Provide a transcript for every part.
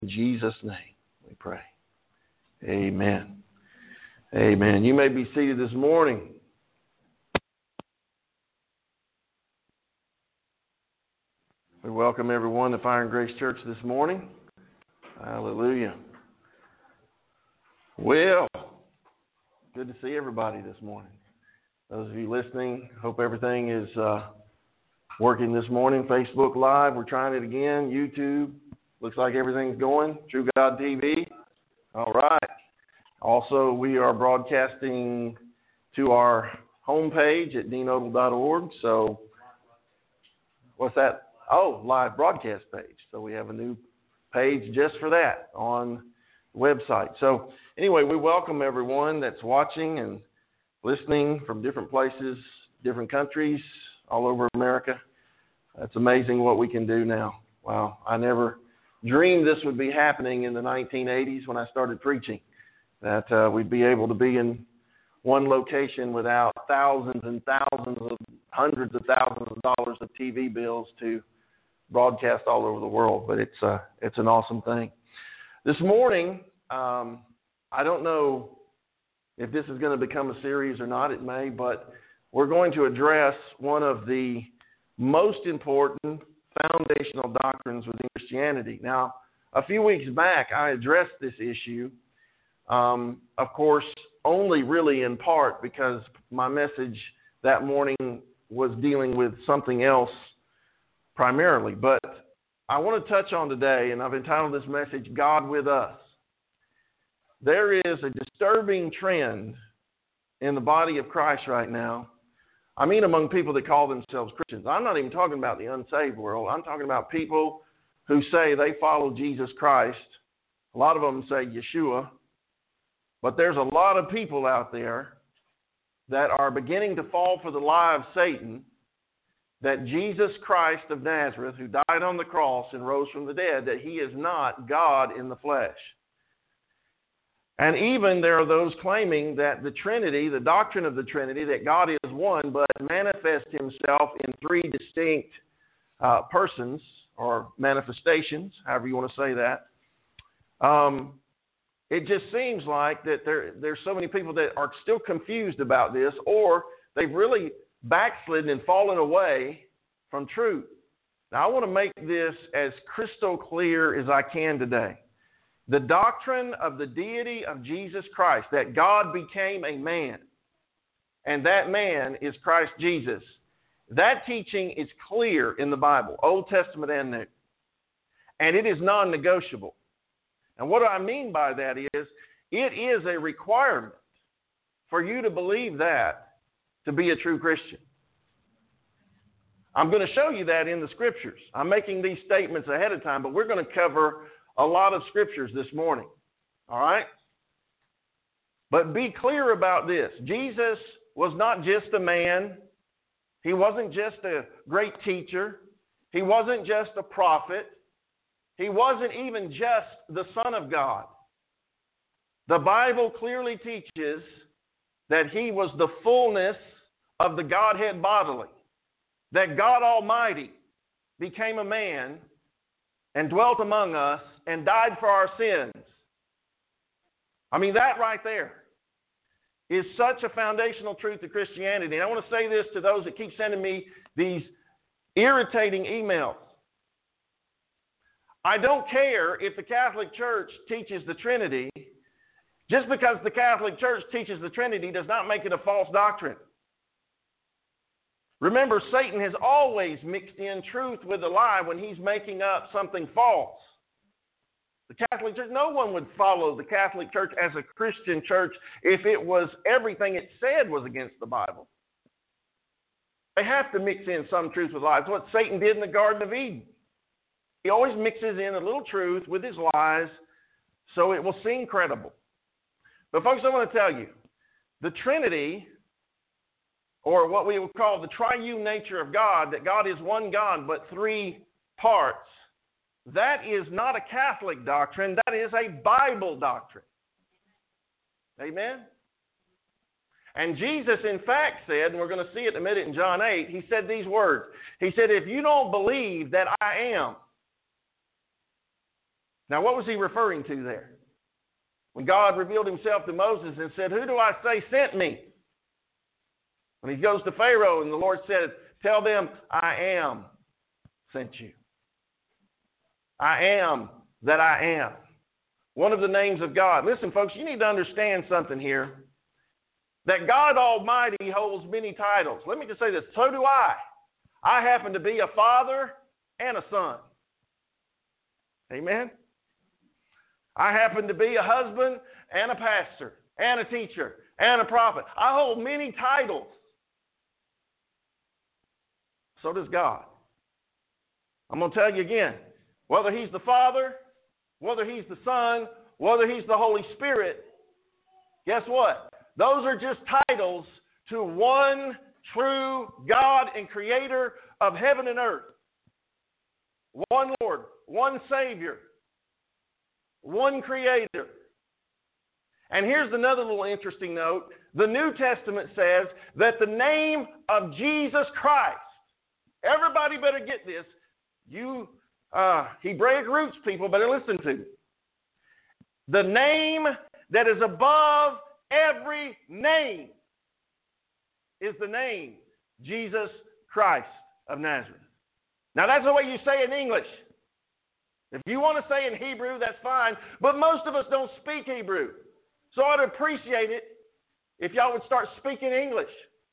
In Jesus' name we pray. Amen. Amen. You may be seated this morning. We welcome everyone to Fire and Grace Church this morning. Hallelujah. Well, good to see everybody this morning. Those of you listening, hope everything is working this morning. Facebook Live, we're trying it again. YouTube, looks like everything's going. True God TV. All right. Also, we are broadcasting to our homepage at deanodle.org. So, what's that? Oh, live broadcast page. So we have a new page just for that on the website. So anyway, we welcome everyone that's watching and listening from different places, different countries, all over America. It's amazing what we can do now. Wow, I never dreamed this would be happening in the 1980s when I started preaching, that we'd be able to be in one location without thousands and thousands of hundreds of thousands of dollars of TV bills to broadcast all over the world. But it's an awesome thing. This morning, I don't know if this is going to become a series or not. It may, but we're going to address one of the most important foundational doctrines within Christianity. Now, a few weeks back, I addressed this issue, of course, only really in part because my message that morning was dealing with something else primarily. But I want to touch on today, and I've entitled this message, God with Us. There is a disturbing trend in the body of Christ right now. I mean among people that call themselves Christians. I'm not even talking about the unsaved world. I'm talking about people who say they follow Jesus Christ. A lot of them say Yeshua. But there's a lot of people out there that are beginning to fall for the lie of Satan, that Jesus Christ of Nazareth, who died on the cross and rose from the dead, that he is not God in the flesh. And even there are those claiming that the Trinity, the doctrine of the Trinity, that God is one, but manifests himself in three distinct persons or manifestations, however you want to say that. It just seems like that there's so many people that are still confused about this, or they've really backslidden and fallen away from truth. Now, I want to make this as crystal clear as I can today. The doctrine of the deity of Jesus Christ, that God became a man, and that man is Christ Jesus. That teaching is clear in the Bible, Old Testament and New. And it is non-negotiable. And what I mean by that is, it is a requirement for you to believe that to be a true Christian. I'm going to show you that in the Scriptures. I'm making these statements ahead of time, but we're going to cover a lot of Scriptures this morning. All right? But be clear about this. Jesus was not just a man. He wasn't just a great teacher. He wasn't just a prophet. He wasn't even just the Son of God. The Bible clearly teaches that he was the fullness of the Godhead bodily. That God Almighty became a man and dwelt among us and died for our sins. I mean, that right there is such a foundational truth to Christianity. And I want to say this to those that keep sending me these irritating emails. I don't care if the Catholic Church teaches the Trinity. Just because the Catholic Church teaches the Trinity does not make it a false doctrine. Remember, Satan has always mixed in truth with a lie when he's making up something false. The Catholic Church, no one would follow the Catholic Church as a Christian church if it was everything it said was against the Bible. They have to mix in some truth with lies. That's what Satan did in the Garden of Eden. He always mixes in a little truth with his lies so it will seem credible. But folks, I want to tell you, the Trinity, or what we would call the triune nature of God, that God is one God but three parts, that is not a Catholic doctrine, that is a Bible doctrine. Amen? And Jesus, in fact, said, and we're going to see it in a minute in John 8, he said these words. He said, if you don't believe that I am, Now, what was he referring to there? When God revealed himself to Moses and said, who do I say sent me? When he goes to Pharaoh and the Lord said, tell them, I am sent you. I am that I am. One of the names of God. Listen, folks, you need to understand something here. That God Almighty holds many titles. Let me just say this. So do I. I happen to be a father and a son. Amen? I happen to be a husband and a pastor and a teacher and a prophet. I hold many titles. So does God. I'm going to tell you again, whether he's the Father, whether he's the Son, whether he's the Holy Spirit, guess what? Those are just titles to one true God and Creator of heaven and earth. One Lord, one Savior, one Creator. And here's another little interesting note. The New Testament says that the name of Jesus Christ, everybody better get this. You Hebraic roots people better listen to me. The name that is above every name is the name Jesus Christ of Nazareth. Now that's the way you say it in English. If you want to say in Hebrew, that's fine. But most of us don't speak Hebrew. So I'd appreciate it if y'all would start speaking English.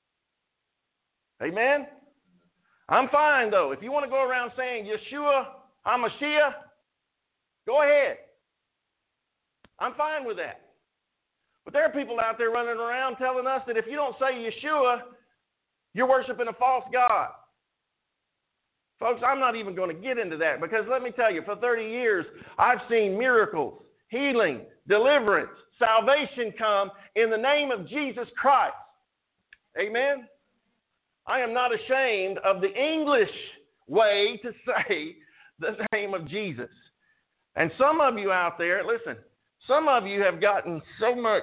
Amen? I'm fine, though. If you want to go around saying Yeshua HaMashiach, go ahead. I'm fine with that. But there are people out there running around telling us that if you don't say Yeshua, you're worshiping a false god. Folks, I'm not even going to get into that because let me tell you, for 30 years, I've seen miracles, healing, deliverance, salvation come in the name of Jesus Christ. Amen? I am not ashamed of the English way to say the name of Jesus. And some of you out there, listen, some of you have gotten so much,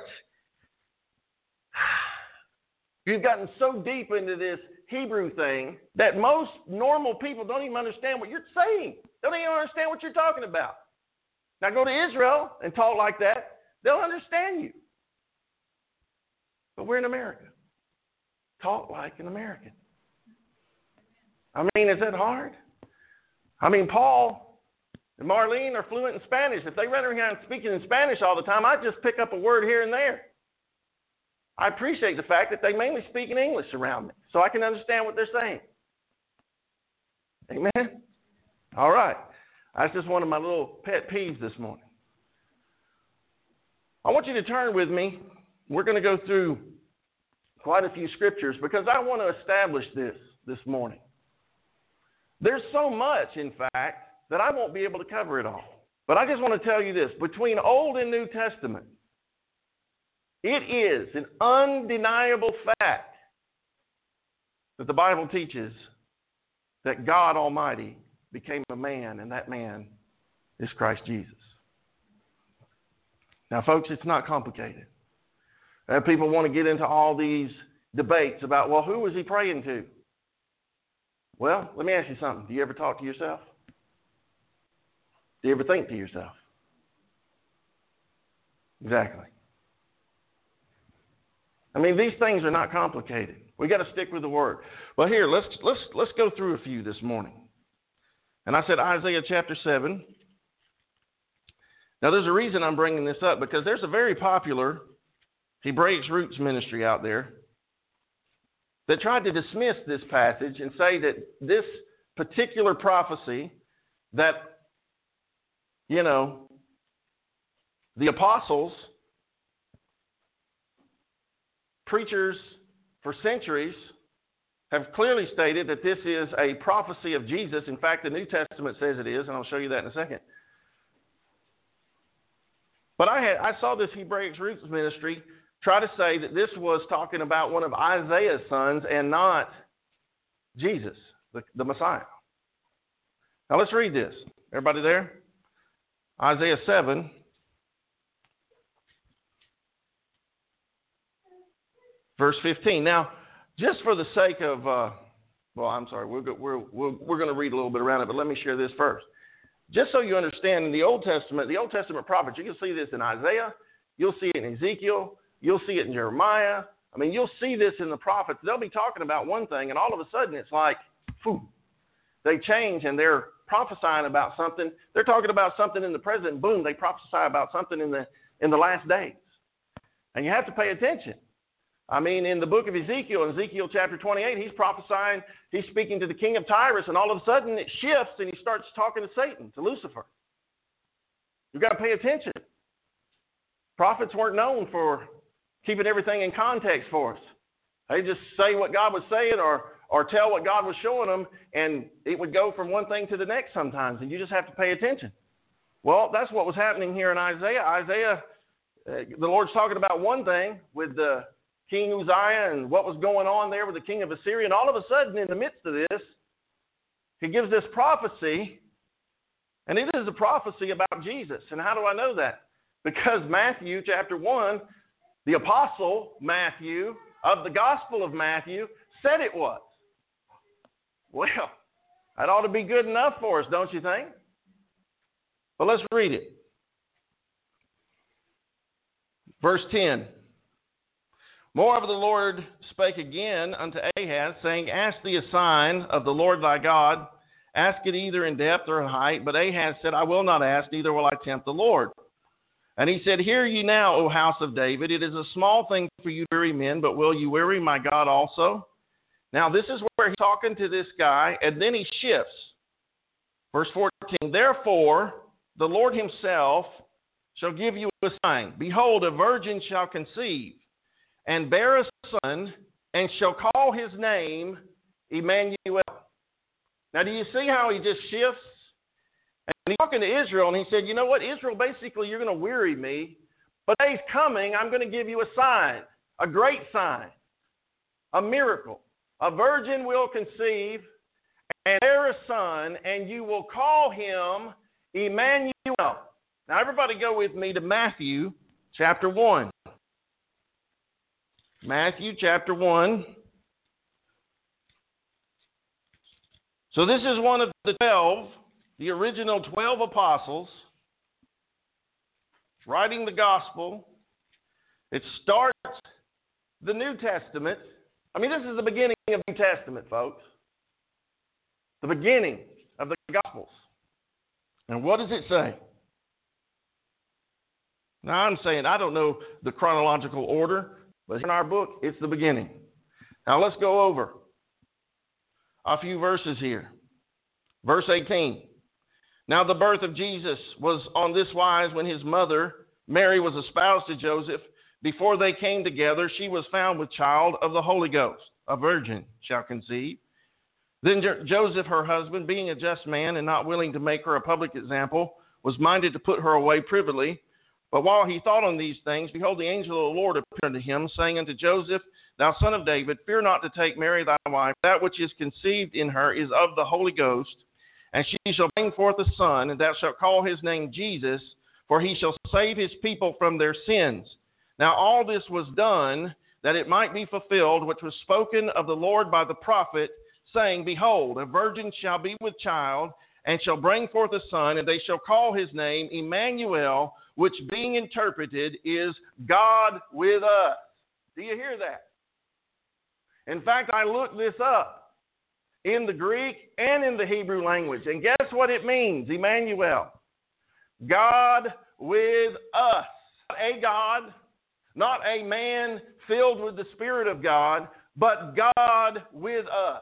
you've gotten so deep into this Hebrew thing that most normal people don't even understand what you're saying. Don't even understand what you're talking about. Now go to Israel and talk like that. They'll understand you. But we're in America. Talk like an American. I mean, is that hard? I mean, Paul and Marlene are fluent in Spanish. If they run around speaking in Spanish all the time, I just pick up a word here and there. I appreciate the fact that they mainly speak in English around me, so I can understand what they're saying. Amen? All right. That's just one of my little pet peeves this morning. I want you to turn with me. We're going to go through quite a few scriptures because I want to establish this morning. There's so much, in fact, that I won't be able to cover it all. But I just want to tell you this. Between Old and New Testament, it is an undeniable fact that the Bible teaches that God Almighty became a man, and that man is Christ Jesus. Now, folks, it's not complicated. People want to get into all these debates about, well, who was he praying to? Well, let me ask you something. Do you ever talk to yourself? Do you ever think to yourself? Exactly. I mean, these things are not complicated. We got to stick with the Word. Well, here, let's go through a few this morning. And I said Isaiah chapter 7. Now, there's a reason I'm bringing this up, because there's a very popular Hebraic Roots ministry out there that tried to dismiss this passage and say that this particular prophecy that, the apostles, preachers for centuries have clearly stated that this is a prophecy of Jesus. In fact, the New Testament says it is, and I'll show you that in a second. But I saw this Hebraic Roots ministry try to say that this was talking about one of Isaiah's sons and not Jesus, the Messiah. Now let's read this. Everybody there? Isaiah 7. Verse 15. Now, just for the sake of, we're going to read a little bit around it, but let me share this first. just so you understand, in the Old Testament prophets, you can see this in Isaiah, you'll see it in Ezekiel, you'll see it in Jeremiah. I mean, you'll see this in the prophets. They'll be talking about one thing, and all of a sudden it's like, phew, they change and they're prophesying about something. They're talking about something in the present, boom, they prophesy about something in the last days. And you have to pay attention. I mean, in the book of Ezekiel, in Ezekiel chapter 28, he's prophesying, he's speaking to the king of Tyrus, and all of a sudden it shifts and he starts talking to Satan, to Lucifer. You've got to pay attention. Prophets weren't known for keeping everything in context for us. They just say what God was saying or tell what God was showing them, and it would go from one thing to the next sometimes, and you just have to pay attention. Well, that's what was happening here in Isaiah. Isaiah, the Lord's talking about one thing with the King Uzziah and what was going on there with the king of Assyria, and all of a sudden, in the midst of this, he gives this prophecy, and it is a prophecy about Jesus. And how do I know that? Because Matthew chapter 1, the apostle Matthew of the Gospel of Matthew said it was. Well, that ought to be good enough for us, don't you think? But let's read it. Verse 10. Moreover, the Lord spake again unto Ahaz, saying, Ask thee a sign of the Lord thy God. Ask it either in depth or in height. But Ahaz said, I will not ask, neither will I tempt the Lord. And he said, Hear ye now, O house of David, it is a small thing for you to weary men, but will you weary my God also? Now this is where he's talking to this guy, and then he shifts. Verse 14, Therefore the Lord himself shall give you a sign. Behold, a virgin shall conceive, and bear a son, and shall call his name Emmanuel. Now do you see how he just shifts? And he's talking to Israel, and he said, you know what, Israel, basically you're going to weary me, but day's coming, I'm going to give you a sign, a great sign, a miracle. A virgin will conceive and bear a son, and you will call him Emmanuel. Now everybody go with me to Matthew chapter 1. Matthew chapter 1. So this is one of the 12, the original 12 apostles, writing the gospel. It starts the New Testament. I mean, this is the beginning of the New Testament, folks. The beginning of the Gospels. And what does it say? Now, I'm saying I don't know the chronological order, but in our book, it's the beginning. Now, let's go over a few verses here. Verse 18. Now, the birth of Jesus was on this wise when his mother, Mary, was espoused to Joseph. Before they came together, she was found with child of the Holy Ghost. A virgin shall conceive. Then Joseph, her husband, being a just man and not willing to make her a public example, was minded to put her away privily. But while he thought on these things, behold, the angel of the Lord appeared unto him, saying unto Joseph, Thou son of David, fear not to take Mary thy wife. That which is conceived in her is of the Holy Ghost. And she shall bring forth a son, and thou shalt call his name Jesus, for he shall save his people from their sins. Now all this was done, that it might be fulfilled, which was spoken of the Lord by the prophet, saying, Behold, a virgin shall be with child, and shall bring forth a son, and they shall call his name Emmanuel, which being interpreted is God with us. Do you hear that? In fact, I looked this up in the Greek and in the Hebrew language, and guess what it means, Emmanuel? God with us. Not a God, not a man filled with the Spirit of God, but God with us.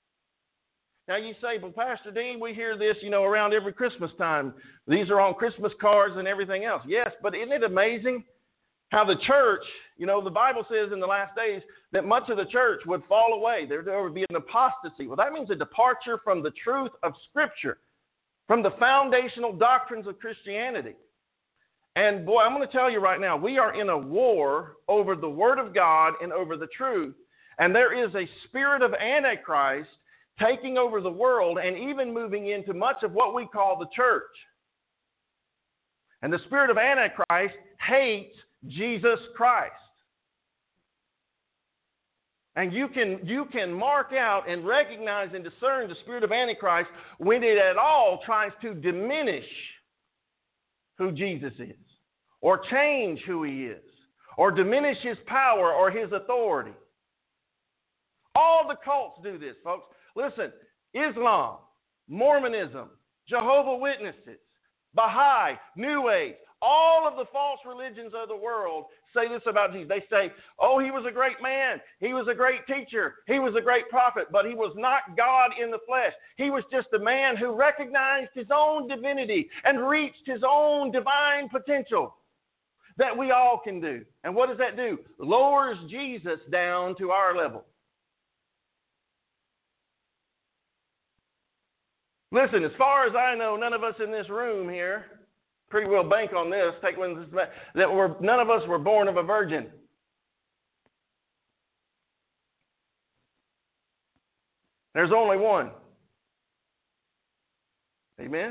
Now you say, well, Pastor Dean, we hear this, around every Christmas time. These are on Christmas cards and everything else. Yes, but isn't it amazing how the church, the Bible says in the last days that much of the church would fall away. There would be an apostasy. Well, that means a departure from the truth of Scripture, from the foundational doctrines of Christianity. And boy, I'm going to tell you right now, we are in a war over the Word of God and over the truth. And there is a spirit of Antichrist taking over the world and even moving into much of what we call the church. And the spirit of Antichrist hates Jesus Christ. And you can mark out and recognize and discern the spirit of Antichrist when it at all tries to diminish who Jesus is, or change who he is, or diminish his power or his authority. All the cults do this, folks. Listen, Islam, Mormonism, Jehovah's Witnesses, Baha'i, New Age, all of the false religions of the world say this about Jesus. They say, oh, he was a great man. He was a great teacher. He was a great prophet, but he was not God in the flesh. He was just a man who recognized his own divinity and reached his own divine potential that we all can do. And what does that do? Lowers Jesus down to our level. Listen, as far as I know, none of us in this room here, pretty well bank on this, none of us were born of a virgin. There's only one. Amen?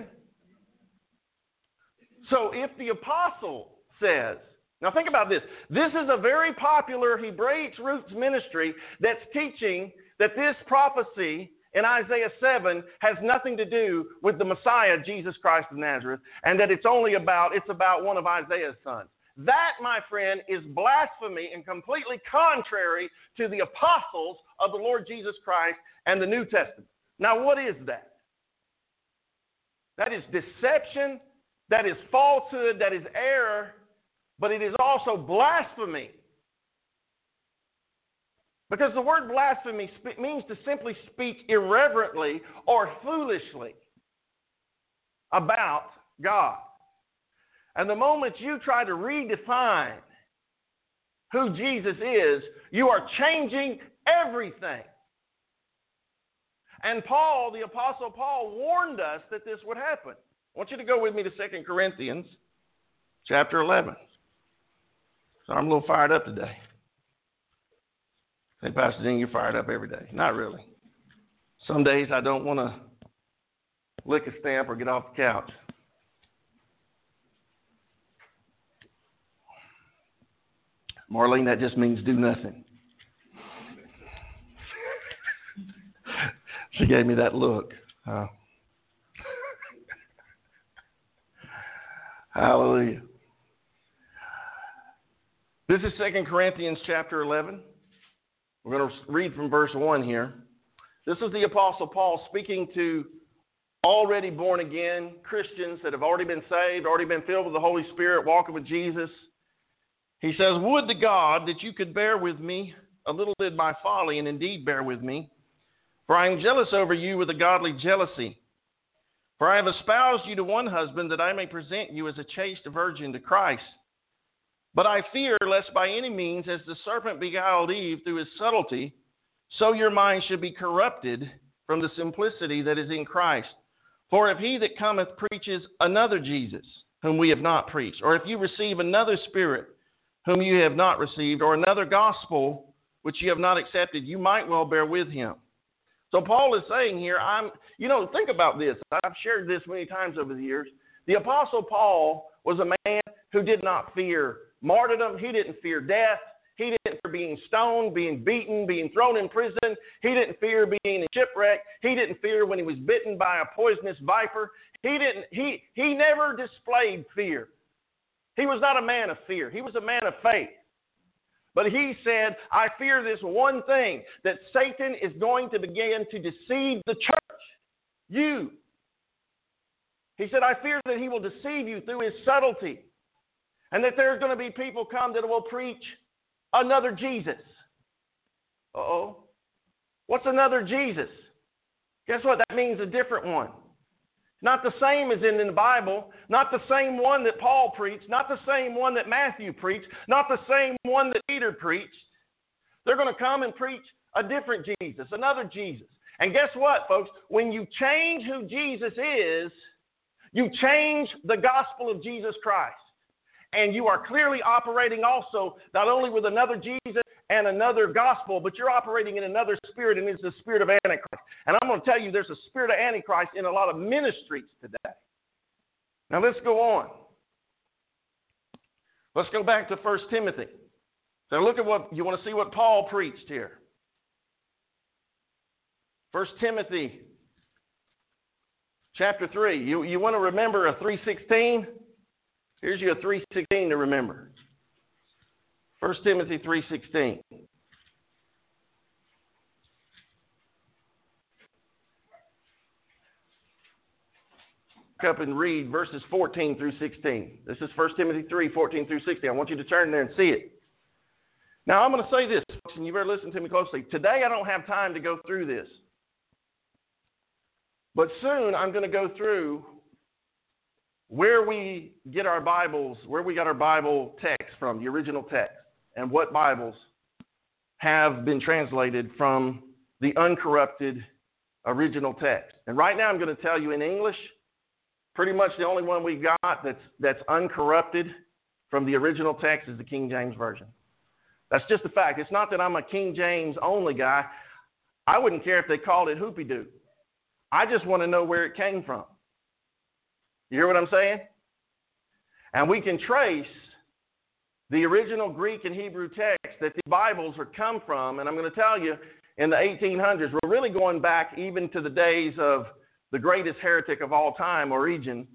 So if the apostle says, now think about this. This is a very popular Hebraic roots ministry that's teaching that this prophecy in Isaiah 7 has nothing to do with the Messiah, Jesus Christ of Nazareth, and that it's about one of Isaiah's sons. That, my friend, is blasphemy and completely contrary to the apostles of the Lord Jesus Christ and the New Testament. Now, what is that? That is deception, that is falsehood, that is error, but it is also blasphemy. Because the word blasphemy means to simply speak irreverently or foolishly about God. And the moment you try to redefine who Jesus is, you are changing everything. And Paul, the Apostle Paul, warned us that this would happen. I want you to go with me to 2 Corinthians chapter 11. So I'm a little fired up today. Hey, Pastor Dean, you're fired up every day. Not really. Some days I don't want to lick a stamp or get off the couch. Marlene, that just means do nothing. She gave me that look. Hallelujah. This is 2 Corinthians chapter 11. We're going to read from verse 1 here. This is the Apostle Paul speaking to already born again Christians that have already been saved, already been filled with the Holy Spirit, walking with Jesus. He says, would to God that you could bear with me a little in my folly, and indeed bear with me. For I am jealous over you with a godly jealousy. For I have espoused you to one husband, that I may present you as a chaste virgin to Christ. But I fear lest by any means, as the serpent beguiled Eve through his subtlety, so your mind should be corrupted from the simplicity that is in Christ. For if he that cometh preaches another Jesus, whom we have not preached, or if you receive another spirit, whom you have not received, or another gospel, which you have not accepted, you might well bear with him. So Paul is saying here, think about this. I've shared this many times over the years. The Apostle Paul was a man who did not fear martyrdom. He didn't fear death. He didn't fear being stoned, being beaten, being thrown in prison. He didn't fear being in shipwreck. He didn't fear when he was bitten by a poisonous viper. He never displayed fear. He was not a man of fear. He was a man of faith. But he said, I fear this one thing, that Satan is going to begin to deceive the church. You. He said, I fear that he will deceive you through his subtlety. And that there's going to be people come that will preach another Jesus. Uh-oh. What's another Jesus? Guess what? That means a different one. Not the same as in the Bible, not the same one that Paul preached, not the same one that Matthew preached, not the same one that Peter preached. They're going to come and preach a different Jesus, another Jesus. And guess what, folks? When you change who Jesus is, you change the gospel of Jesus Christ. And you are clearly operating also not only with another Jesus and another gospel, but you're operating in another spirit, and it's the spirit of Antichrist. And I'm going to tell you, there's a spirit of Antichrist in a lot of ministries today. Now let's go on. Let's go back to 1 Timothy. So look at what you want to see what Paul preached here. 1 Timothy chapter 3. You want to remember a 3:16? Here's your 3:16 to remember. 1 Timothy 3:16. Look up and read verses 14 through 16. This is 1 Timothy 3:14 through 16. I want you to turn there and see it. Now, I'm going to say this, folks, and you better listen to me closely. Today, I don't have time to go through this. But soon, I'm going to go through where we get our Bibles, where we got our Bible text from, the original text, and what Bibles have been translated from the uncorrupted original text. And right now, I'm going to tell you in English, pretty much the only one we've got that's uncorrupted from the original text is the King James Version. That's just a fact. It's not that I'm a King James only guy. I wouldn't care if they called it hoopy-doo. I just want to know where it came from. You hear what I'm saying? And we can trace the original Greek and Hebrew text that the Bibles are come from, and I'm going to tell you, in the 1800s, we're really going back even to the days of the greatest heretic of all time, Origen,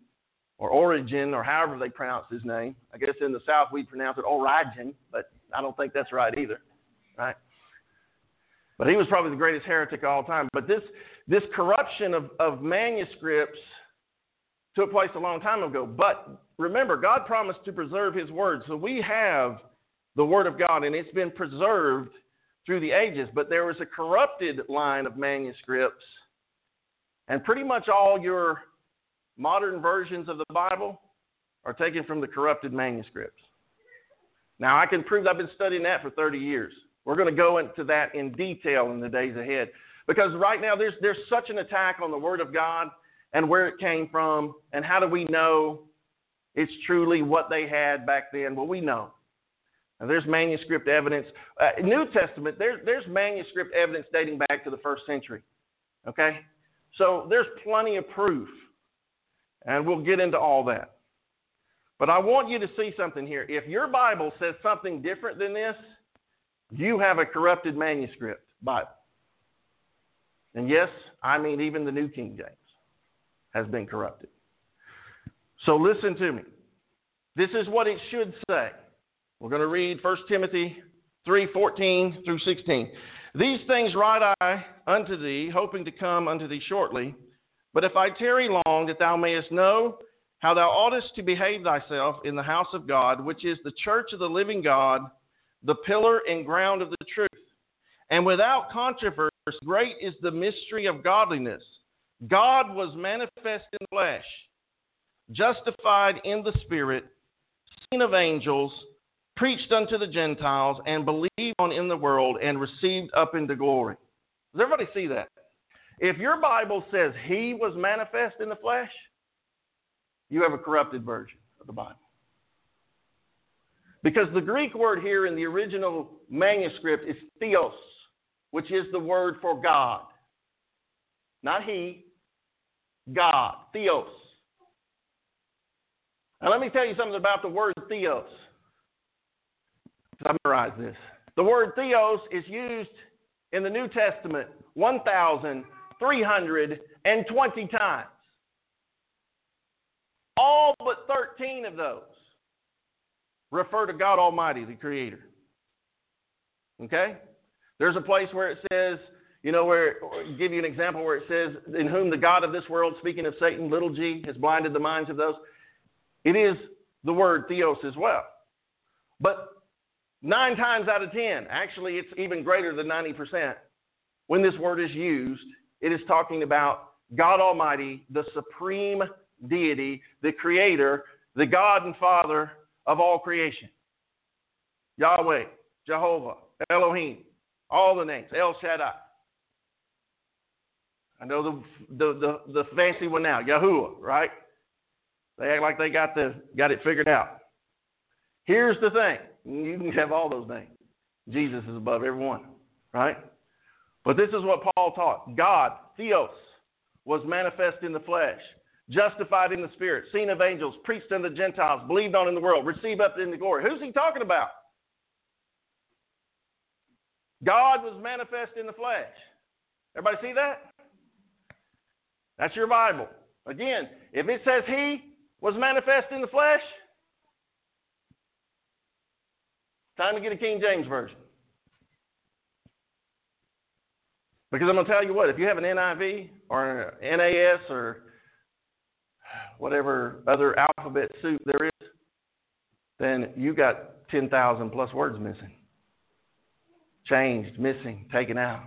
or however they pronounce his name. I guess in the South we pronounce it Origen, but I don't think that's right either, right? But he was probably the greatest heretic of all time. But this corruption of manuscripts took place a long time ago. But remember, God promised to preserve his word. So we have the word of God, and it's been preserved through the ages. But there was a corrupted line of manuscripts, and pretty much all your modern versions of the Bible are taken from the corrupted manuscripts. Now, I can prove I've been studying that for 30 years. We're going to go into that in detail in the days ahead. Because right now, there's such an attack on the Word of God and where it came from, and how do we know it's truly what they had back then? Well, we know. Now, there's manuscript evidence. New Testament, there's manuscript evidence dating back to the 1st century. Okay? So there's plenty of proof. And we'll get into all that. But I want you to see something here. If your Bible says something different than this, you have a corrupted manuscript Bible. And yes, I mean even the New King James has been corrupted. So listen to me. This is what it should say. We're going to read 1 Timothy 3:14 through 16. These things write I unto thee, hoping to come unto thee shortly. But if I tarry long, that thou mayest know how thou oughtest to behave thyself in the house of God, which is the church of the living God, the pillar and ground of the truth. And without controversy, great is the mystery of godliness. God was manifest in the flesh, justified in the spirit, seen of angels, preached unto the Gentiles, and believed on in the world, and received up into glory. Does everybody see that? If your Bible says he was manifest in the flesh, you have a corrupted version of the Bible. Because the Greek word here in the original manuscript is theos, which is the word for God. Not he, God, theos. Now let me tell you something about the word theos. I memorized this. The word theos is used in the New Testament 1,320 times. All but 13 of those refer to God Almighty, the Creator. Okay? There's a place where it says, where I'll give you an example where it says, in whom the God of this world, speaking of Satan, little g, has blinded the minds of those. It is the word theos as well. But 9 times out of 10, actually it's even greater than 90%, when this word is used, it is talking about God Almighty, the supreme deity, the Creator, the God and Father of all creation. Yahweh, Jehovah, Elohim, all the names, El Shaddai. I know the fancy one now, Yahuwah, right? They act like they got it figured out. Here's the thing. You can have all those names. Jesus is above every one, right? But this is what Paul taught. God, theos, was manifest in the flesh, justified in the spirit, seen of angels, preached unto the Gentiles, believed on in the world, received up into glory. Who's he talking about? God was manifest in the flesh. Everybody see that? That's your Bible. Again, if it says he was manifest in the flesh, time to get a King James Version. Because I'm going to tell you what, if you have an NIV or an NAS or whatever other alphabet soup there is, then you got 10,000 plus words missing. Changed, missing, taken out.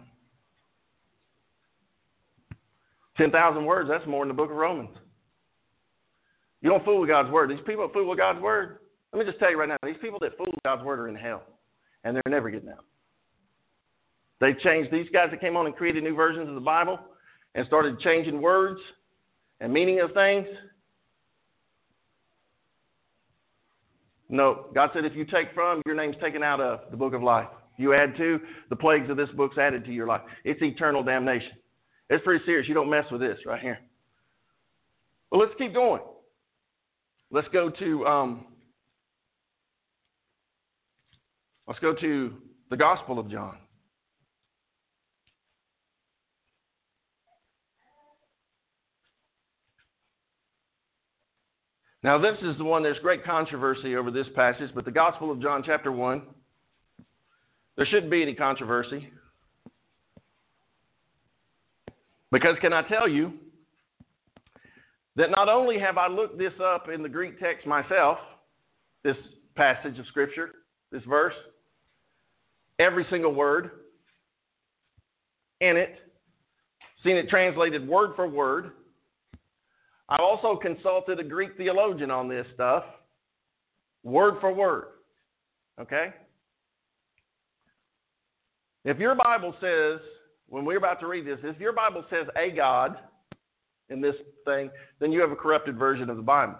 10,000 words, that's more than the book of Romans. You don't fool with God's word. These people that fool with God's word, let me just tell you right now, these people that fool with God's word are in hell, and they're never getting out. They've changed. These guys that came on and created new versions of the Bible and started changing words and meaning of things. No, God said if you take from, your name's taken out of the book of life. You add to, the plagues of this book's added to your life. It's eternal damnation. It's pretty serious. You don't mess with this right here. Well, let's keep going. Let's go to the Gospel of John. Now, this is the one, there's great controversy over this passage, but the Gospel of John chapter 1, there shouldn't be any controversy. Because can I tell you that not only have I looked this up in the Greek text myself, this passage of Scripture, this verse, every single word in it, seen it translated word for word. I've also consulted a Greek theologian on this stuff, word for word. Okay? If your Bible says, when we're about to read this, if your Bible says a God in this thing, then you have a corrupted version of the Bible.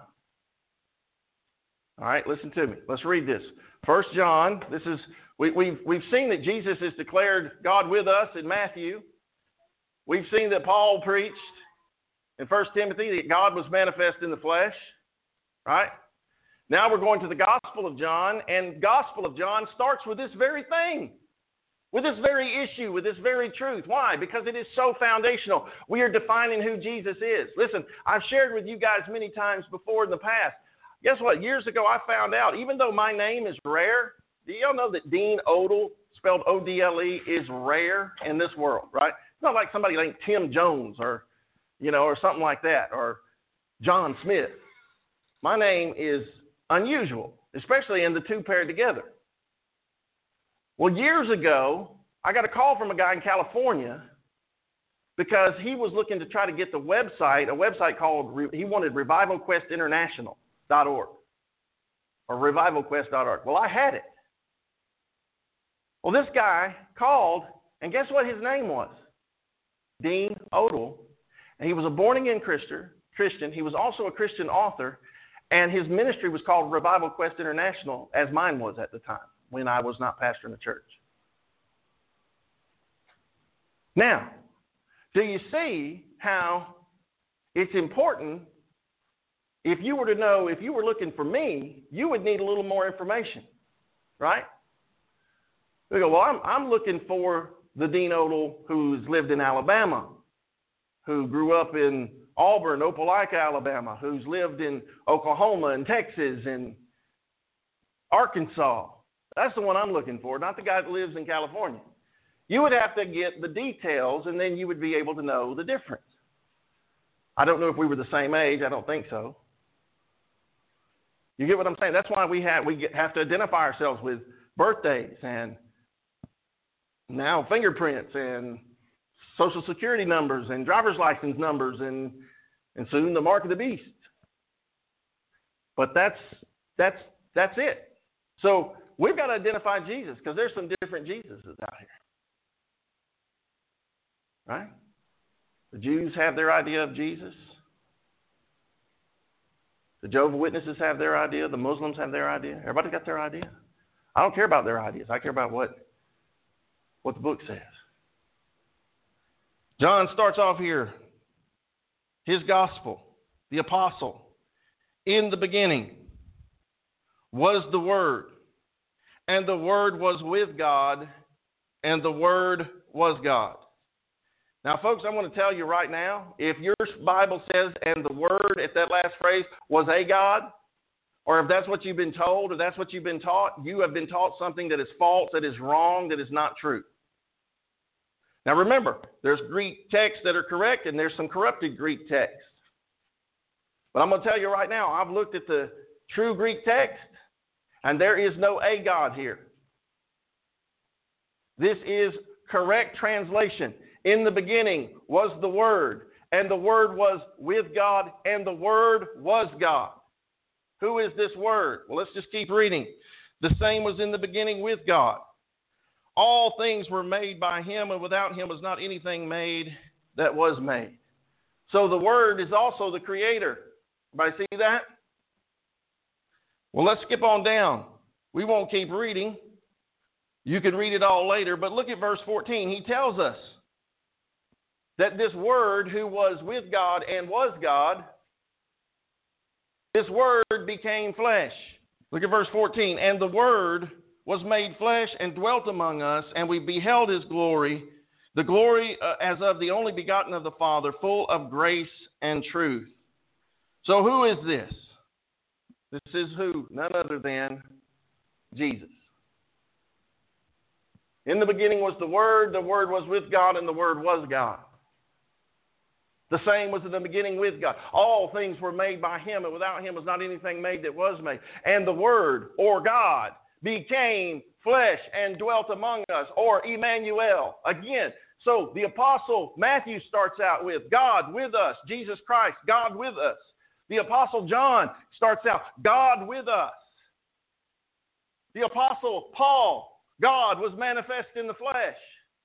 All right, listen to me. Let's read this. 1 John, this is, we've seen that Jesus is declared God with us in Matthew. We've seen that Paul preached in 1 Timothy that God was manifest in the flesh. Right? Now we're going to the Gospel of John, and Gospel of John starts with this very thing. With this very issue, with this very truth. Why? Because it is so foundational. We are defining who Jesus is. Listen, I've shared with you guys many times before in the past. Guess what? Years ago I found out, even though my name is rare, do y'all know that Dean Odle, spelled O-D-L-E, is rare in this world, right? It's not like somebody like Tim Jones or something like that, or John Smith. My name is unusual, especially in the two paired together. Well, years ago, I got a call from a guy in California because he was looking to try to get the website, a website called, he wanted revivalquestinternational.org or revivalquest.org. Well, I had it. Well, this guy called, and guess what his name was? Dean Odle. And he was a born-again Christian. He was also a Christian author, and his ministry was called Revival Quest International, as mine was at the time, when I was not pastoring the church. Now, do you see how it's important? If you were to know, if you were looking for me, you would need a little more information, right? We go, well, I'm looking for the Dean Odle who's lived in Alabama, who grew up in Auburn, Opelika, Alabama, who's lived in Oklahoma and Texas and Arkansas. That's the one I'm looking for, not the guy that lives in California. You would have to get the details, and then you would be able to know the difference. I don't know if we were the same age. I don't think so. You get what I'm saying? That's why we have to identify ourselves with birthdays and now fingerprints and Social Security numbers and driver's license numbers and soon the mark of the beast. But that's it. So we've got to identify Jesus because there's some different Jesuses out here. Right? The Jews have their idea of Jesus. The Jehovah's Witnesses have their idea. The Muslims have their idea. Everybody got their idea. I don't care about their ideas. I care about what the book says. John starts off here. His gospel, the apostle. In the beginning was the Word, and the Word was with God, and the Word was God. Now, folks, I'm going to tell you right now, if your Bible says, and the Word at that last phrase was a God, or if that's what you've been told, or that's what you've been taught, you have been taught something that is false, that is wrong, that is not true. Now, remember, there's Greek texts that are correct, and there's some corrupted Greek texts. But I'm going to tell you right now, I've looked at the true Greek text, and there is no a God here. This is correct translation. In the beginning was the Word, and the Word was with God, and the Word was God. Who is this Word? Well, let's just keep reading. The same was in the beginning with God. All things were made by Him, and without Him was not anything made that was made. So the Word is also the Creator. Everybody see that? Well, let's skip on down. We won't keep reading. You can read it all later, but look at verse 14. He tells us that this Word who was with God and was God, this Word became flesh. Look at verse 14. And the Word was made flesh and dwelt among us, and we beheld His glory, the glory as of the only begotten of the Father, full of grace and truth. So who is this? This is who? None other than Jesus. In the beginning was the Word was with God, and the Word was God. The same was in the beginning with God. All things were made by Him, and without Him was not anything made that was made. And the Word, or God, became flesh and dwelt among us, or Emmanuel. Again, so the Apostle Matthew starts out with God with us, Jesus Christ, God with us. The Apostle John starts out, God with us. The Apostle Paul, God was manifest in the flesh.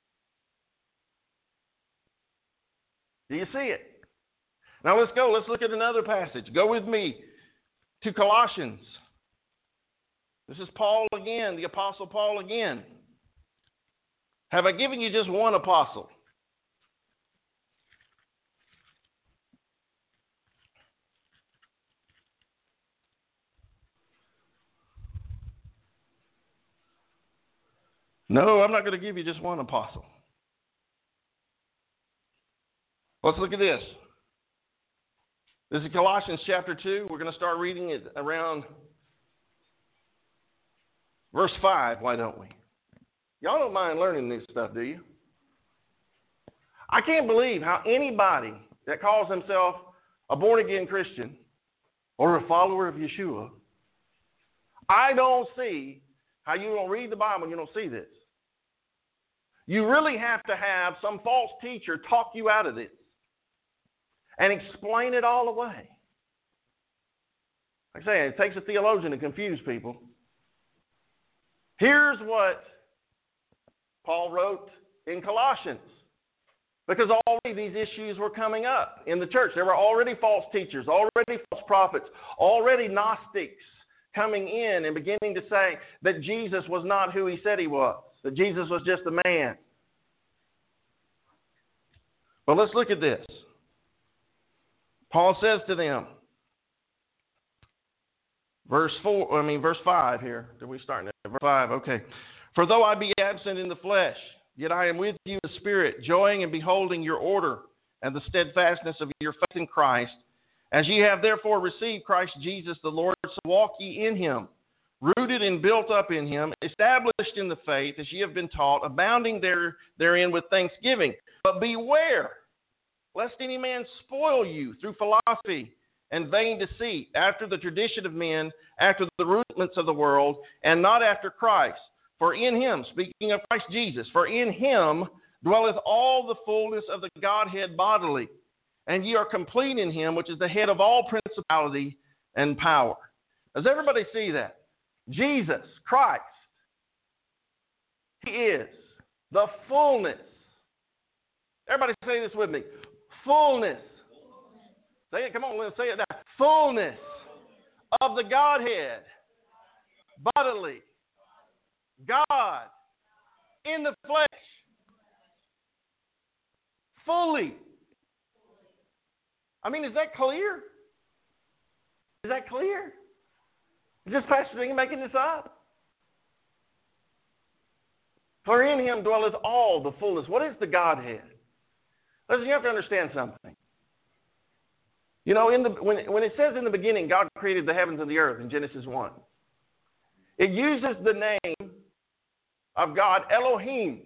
Do you see it? Now let's go. Let's look at another passage. Go with me to Colossians. This is Paul again, the Apostle Paul again. Have I given you just one apostle? No, I'm not going to give you just one apostle. Let's look at this. This is Colossians chapter 2. We're going to start reading it around verse 5. Why don't we? Y'all don't mind learning this stuff, do you? I can't believe how anybody that calls himself a born-again Christian or a follower of Yeshua, I don't see how you don't read the Bible and you don't see this. You really have to have some false teacher talk you out of this and explain it all away. Like I say, it takes a theologian to confuse people. Here's what Paul wrote in Colossians. Because already these issues were coming up in the church. There were already false teachers, already false prophets, already Gnostics coming in and beginning to say that Jesus was not who He said He was, that Jesus was just a man. But let's look at this. Paul says to them, verse 5 here. Did we start at verse 5? Okay. For though I be absent in the flesh, yet I am with you in the Spirit, joying and beholding your order and the steadfastness of your faith in Christ. As ye have therefore received Christ Jesus the Lord, so walk ye in Him, rooted and built up in Him, established in the faith as ye have been taught, abounding therein with thanksgiving. But beware, lest any man spoil you through philosophy and vain deceit, after the tradition of men, after the rudiments of the world, and not after Christ. For in Him, speaking of Christ Jesus, for in Him dwelleth all the fullness of the Godhead bodily, and ye are complete in Him, which is the head of all principality and power. Does everybody see that? Jesus, Christ, He is the fullness. Everybody say this with me. Fullness. Say it, come on, let's say it now. Fullness of the Godhead, bodily, God, in the flesh, fully. I mean, is that clear? Is that clear? Is this Pastor Dean making this up? For in Him dwelleth all the fullness. What is the Godhead? Listen, you have to understand something. You know, when it says in the beginning, God created the heavens and the earth in Genesis 1, it uses the name of God, Elohim.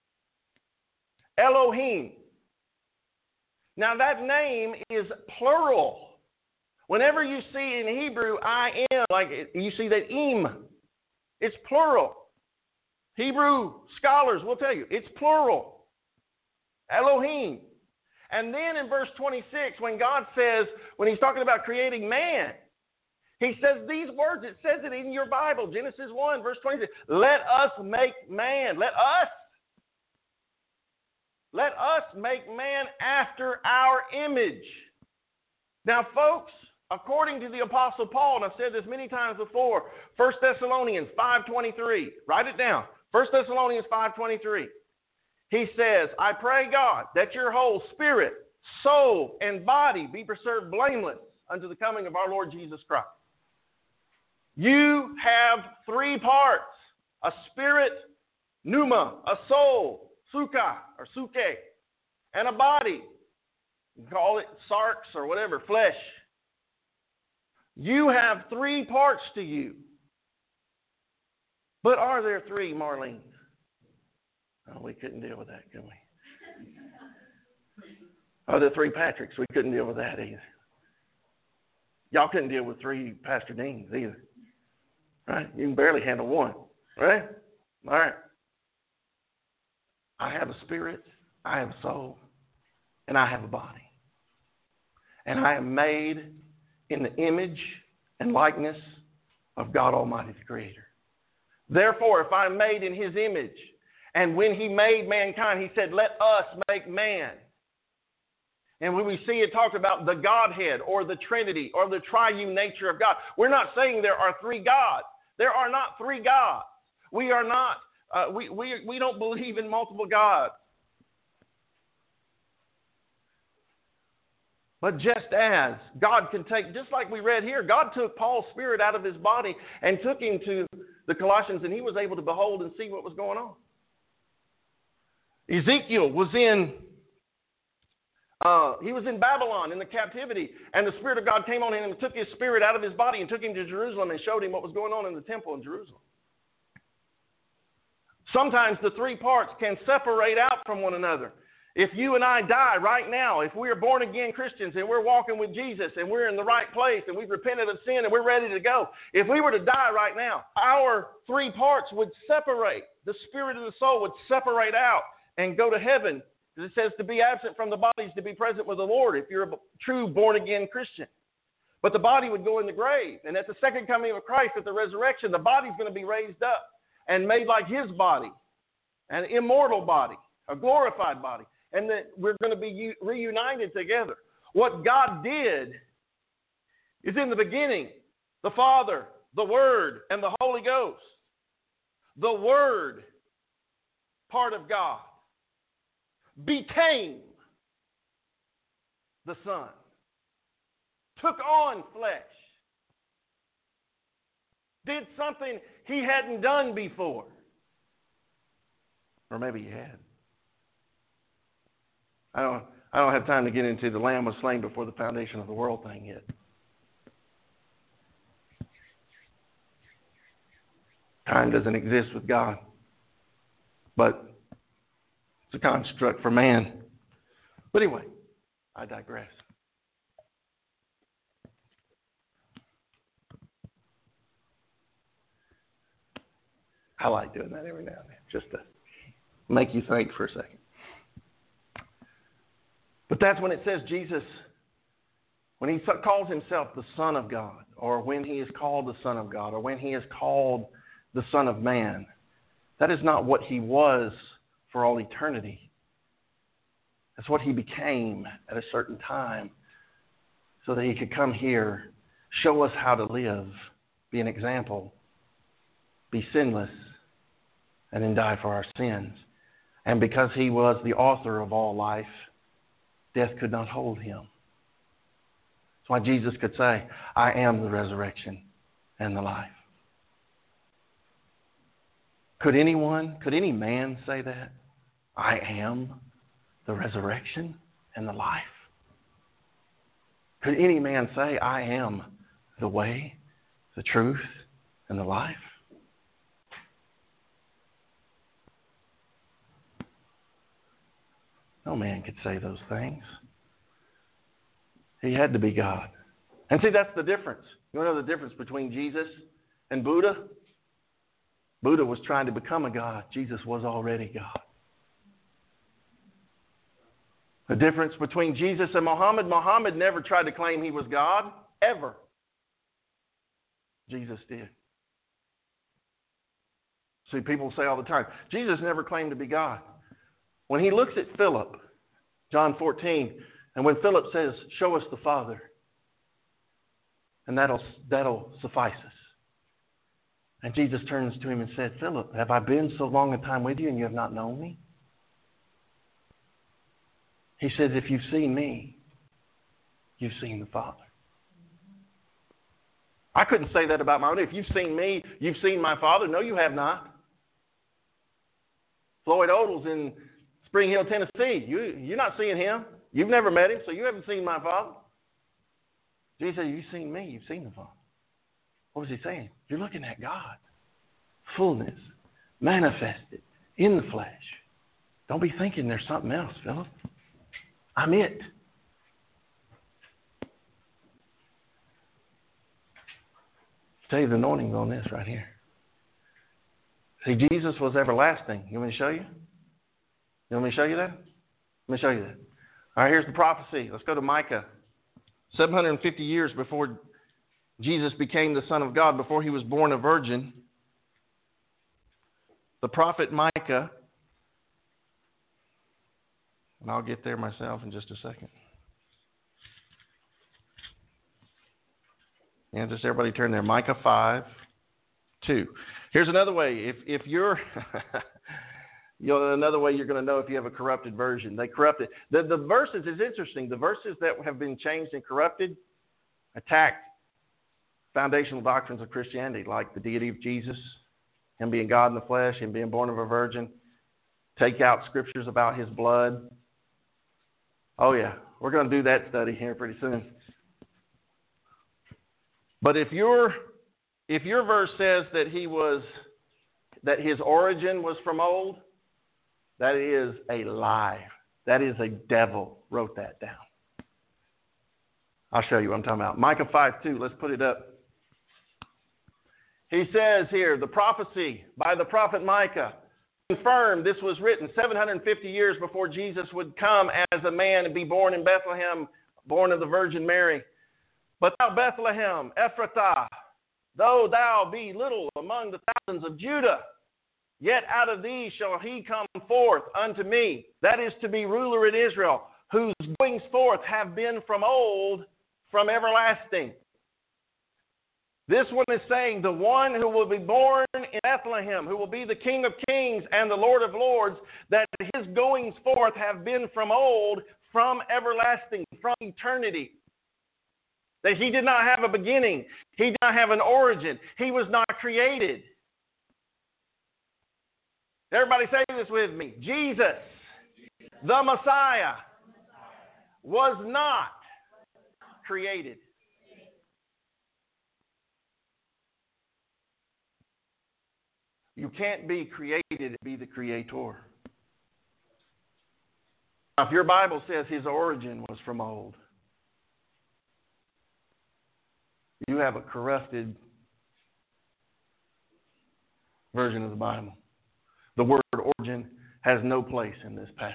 Elohim. Now that name is plural. Whenever you see in Hebrew, I am, like you see that im, it's plural. Hebrew scholars will tell you, it's plural. Elohim. And then in verse 26, when God says, when he's talking about creating man, he says these words. It says it in your Bible, Genesis 1, verse 26. Let us make man. Let us make man after our image. Now, folks, according to the Apostle Paul, and I've said this many times before, 1 Thessalonians 5:23. Write it down. 1 Thessalonians 5:23. He says, I pray, God, that your whole spirit, soul, and body be preserved blameless unto the coming of our Lord Jesus Christ. You have three parts: a spirit, pneuma, a soul, suka or suke, and a body. You can call it sarx or whatever, flesh. You have three parts to you. But are there three Marlenes? Oh, we couldn't deal with that, could we? Are there three Patricks? We couldn't deal with that either. Y'all couldn't deal with three Pastor Deans either. Right? You can barely handle one. Right? All right. I have a spirit, I have a soul, and I have a body. And I am made in the image and likeness of God Almighty, the Creator. Therefore, if I'm made in His image, and when He made mankind, He said, let us make man. And when we see it talked about the Godhead or the Trinity or the triune nature of God, we're not saying there are three gods. There are not three gods. We are not, we don't believe in multiple gods. But just as God can take, just like we read here, God took Paul's spirit out of his body and took him to the Colossians, and he was able to behold and see what was going on. Ezekiel was in Babylon in the captivity, and the Spirit of God came on him and took his spirit out of his body and took him to Jerusalem and showed him what was going on in the temple in Jerusalem. Sometimes the three parts can separate out from one another. If you and I die right now, if we are born again Christians and we're walking with Jesus and we're in the right place and we've repented of sin and we're ready to go, if we were to die right now, our three parts would separate. The spirit and the soul would separate out and go to heaven. It says to be absent from the body is to be present with the Lord if you're a true born-again Christian. But the body would go in the grave. And at the second coming of Christ, at the resurrection, the body's going to be raised up and made like His body, an immortal body, a glorified body. And that we're going to be reunited together. What God did is in the beginning, the Father, the Word, and the Holy Ghost. The Word, part of God, became the Son, took on flesh, did something He hadn't done before. Or maybe He had. I don't have time to get into the Lamb was slain before the foundation of the world thing yet. Time doesn't exist with God, but it's a construct for man. But anyway, I digress. I like doing that every now and then, just to make you think for a second. But that's when it says Jesus, when He calls Himself the Son of God, or when He is called the Son of God, or when He is called the Son of Man, that is not what He was for all eternity. That's what He became at a certain time so that He could come here, show us how to live, be an example, be sinless, and then die for our sins. And because He was the author of all life, death could not hold Him. That's why Jesus could say, I am the resurrection and the life. Could any man say that? I am the resurrection and the life? Could any man say, I am the way, the truth, and the life? No man could say those things. He had to be God. And see, that's the difference. You know the difference between Jesus and Buddha? Buddha was trying to become a God. Jesus was already God. The difference between Jesus and Muhammad, Muhammad never tried to claim he was God, ever. Jesus did. See, people say all the time, Jesus never claimed to be God. When he looks at Philip, John 14, and when Philip says, show us the Father, and that'll suffice us. And Jesus turns to him and said, Philip, have I been so long a time with you and you have not known me? He says, if you've seen me, you've seen the Father. I couldn't say that about my own. If you've seen me, you've seen my Father. No, you have not. Floyd Odell's in Spring Hill, Tennessee. You're not seeing him. You've never met him, so you haven't seen my Father. Jesus said, you've seen me, you've seen the Father. What was he saying? You're looking at God. Fullness, manifested in the flesh. Don't be thinking there's something else, Philip. I'm it. I'll tell you the anointing on this right here. See, Jesus was everlasting. You want me to show you? You want me to show you that? Let me show you that. All right, here's the prophecy. Let's go to Micah. 750 years before Jesus became the Son of God, before he was born a virgin, the prophet Micah, and I'll get there myself in just a second. And just everybody turn there. Micah 5:2. Here's another way. If you're, another way you're going to know if you have a corrupted version. They corrupted. The verses is interesting. The verses that have been changed and corrupted attack foundational doctrines of Christianity, like the deity of Jesus, him being God in the flesh, him being born of a virgin. Take out scriptures about his blood. Oh yeah, we're going to do that study here pretty soon. But if your verse says that his origin was from old, that is a lie. That is a devil wrote that down. I'll show you what I'm talking about. Micah 5:2. Let's put it up. He says here, the prophecy by the prophet Micah confirmed this was written 750 years before Jesus would come as a man and be born in Bethlehem, born of the Virgin Mary. But thou, Bethlehem, Ephrathah, though thou be little among the thousands of Judah, yet out of thee shall he come forth unto me, that is to be ruler in Israel, whose goings forth have been from old, from everlasting. This one is saying the one who will be born in Bethlehem, who will be the King of Kings and the Lord of Lords, that his goings forth have been from old, from everlasting, from eternity. That he did not have a beginning. He did not have an origin. He was not created. Everybody say this with me. Jesus, the Messiah, was not created. You can't be created and be the creator. Now, if your Bible says his origin was from old, you have a corrupted version of the Bible. The word origin has no place in this passage.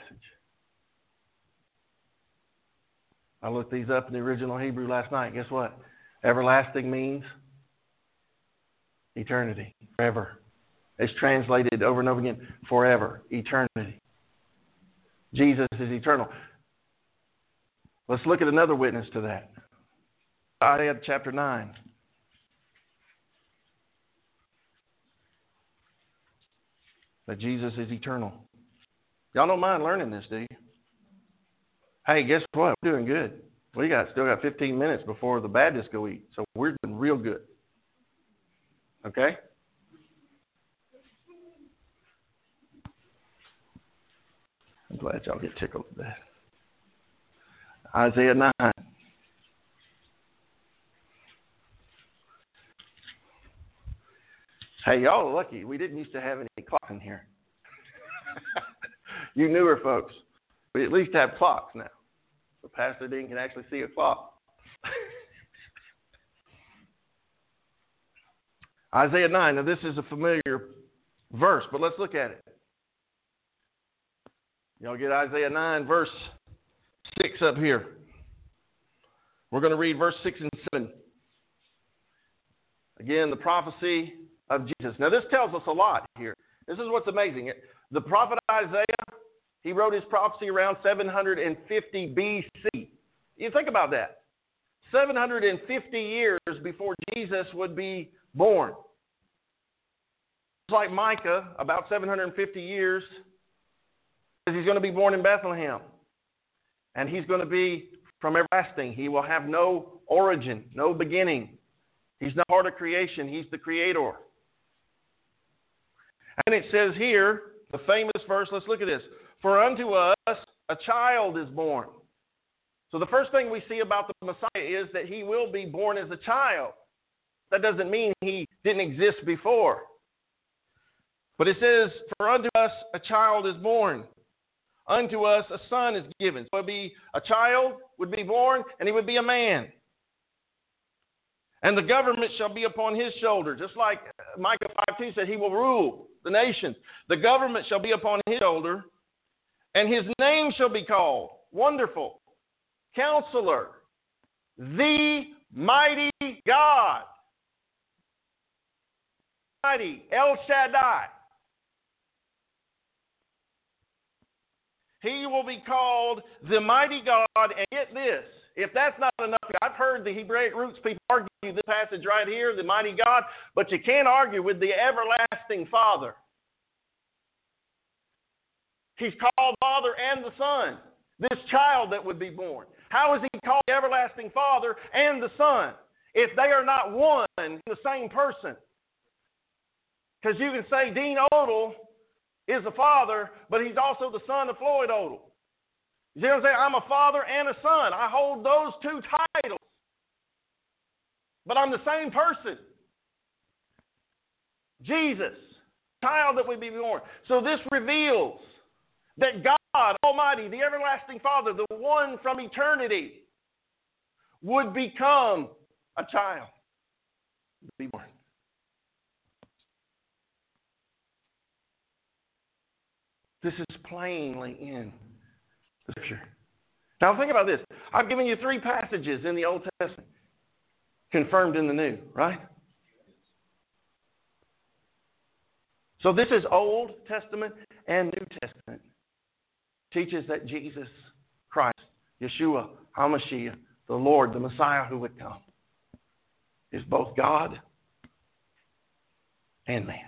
I looked these up in the original Hebrew last night. Guess what? Everlasting means eternity, forever. It's translated over and over again, forever, eternity. Jesus is eternal. Let's look at another witness to that. Isaiah chapter 9. That Jesus is eternal. Y'all don't mind learning this, do you? Hey, guess what? We're doing good. We still got 15 minutes before the Baptists go eat, so we're doing real good. Okay? I'm glad y'all get tickled with that. Isaiah 9. Hey, y'all are lucky. We didn't used to have any clocks in here. You newer folks, we at least have clocks now. So Pastor Dean can actually see a clock. Isaiah 9. Now, this is a familiar verse, but let's look at it. Y'all get Isaiah 9, verse 6 up here. We're going to read verse 6 and 7. Again, the prophecy of Jesus. Now, this tells us a lot here. This is what's amazing. The prophet Isaiah, he wrote his prophecy around 750 BC. You think about that. 750 years before Jesus would be born. It's like Micah, about 750 years, he's going to be born in Bethlehem. And he's going to be from everlasting. He will have no origin, no beginning. He's not part of creation. He's the creator. And it says here, the famous verse, let's look at this. For unto us a child is born. So the first thing we see about the Messiah is that he will be born as a child. That doesn't mean he didn't exist before. But it says, for unto us a child is born. Unto us a son is given. So it would be a child would be born, and he would be a man. And the government shall be upon his shoulder. Just like Micah 5:2 said, he will rule the nations. The government shall be upon his shoulder, and his name shall be called Wonderful, Counselor, the Mighty God. Mighty, El Shaddai. He will be called the Mighty God, and get this, if that's not enough, I've heard the Hebraic roots people argue this passage right here, the Mighty God, but you can't argue with the Everlasting Father. He's called Father and the Son, this child that would be born. How is he called the Everlasting Father and the Son if they are not one in the same person? Because you can say Dean Odle is the father, but he's also the son of Floyd Odle. You see what I'm saying? I'm a father and a son. I hold those two titles. But I'm the same person. Jesus, child that would be born. So this reveals that God Almighty, the everlasting Father, the one from eternity, would become a child to be born. This is plainly in the Scripture. Now think about this. I've given you 3 passages in the Old Testament confirmed in the New, right? So this is Old Testament and New Testament. Teaches that Jesus Christ, Yeshua, HaMashiach, the Lord, the Messiah who would come, is both God and man.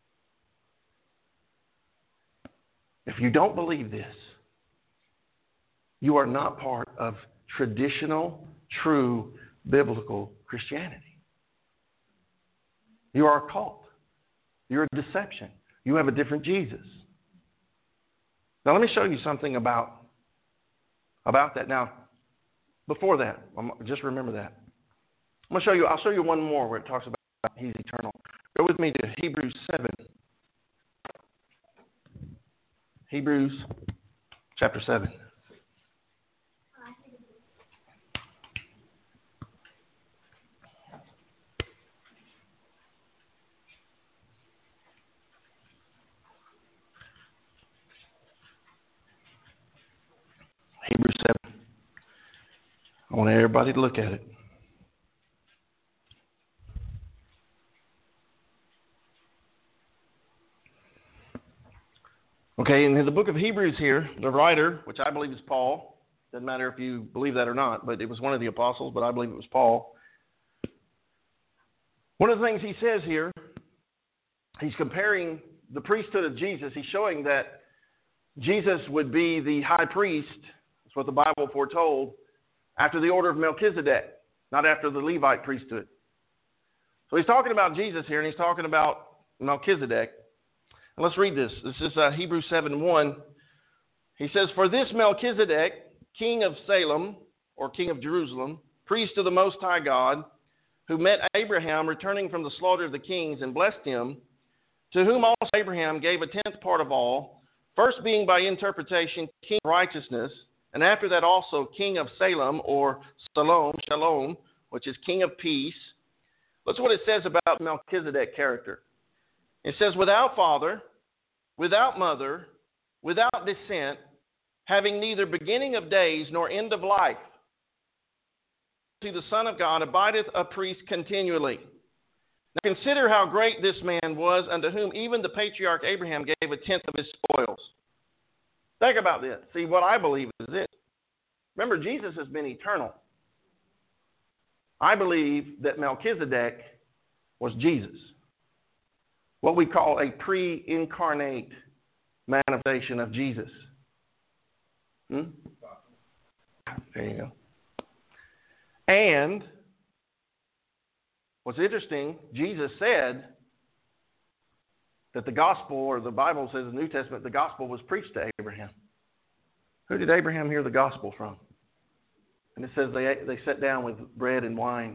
If you don't believe this, you are not part of traditional, true, biblical Christianity. You are a cult. You're a deception. You have a different Jesus. Now let me show you something about that. Now, before that, just remember that. I'll show you one more where it talks about He's eternal. Go with me to Hebrews 7. Hebrews chapter 7. Hebrews 7. I want everybody to look at it. Okay, in the book of Hebrews here, the writer, which I believe is Paul, doesn't matter if you believe that or not, but it was one of the apostles, but I believe it was Paul. One of the things he says here, he's comparing the priesthood of Jesus. He's showing that Jesus would be the high priest, that's what the Bible foretold, after the order of Melchizedek, not after the Levite priesthood. So he's talking about Jesus here, and he's talking about Melchizedek. Let's read this. This is Hebrews 7:1. He says, "For this Melchizedek, king of Salem, or king of Jerusalem, priest of the Most High God, who met Abraham returning from the slaughter of the kings and blessed him, to whom also Abraham gave a tenth part of all, first being by interpretation king of righteousness, and after that also king of Salem, or Shalom, which is king of peace. That's what it says about Melchizedek character. It says, without father, without mother, without descent, having neither beginning of days nor end of life, to the Son of God abideth a priest continually. Now consider how great this man was, unto whom even the patriarch Abraham gave a tenth of his spoils. Think about this. See, what I believe is this. Remember, Jesus has been eternal. I believe that Melchizedek was Jesus, what we call a pre-incarnate manifestation of Jesus. There you go. And what's interesting, Jesus said that the gospel, or the Bible says in the New Testament, the gospel was preached to Abraham. Who did Abraham hear the gospel from? And it says they sat down with bread and wine.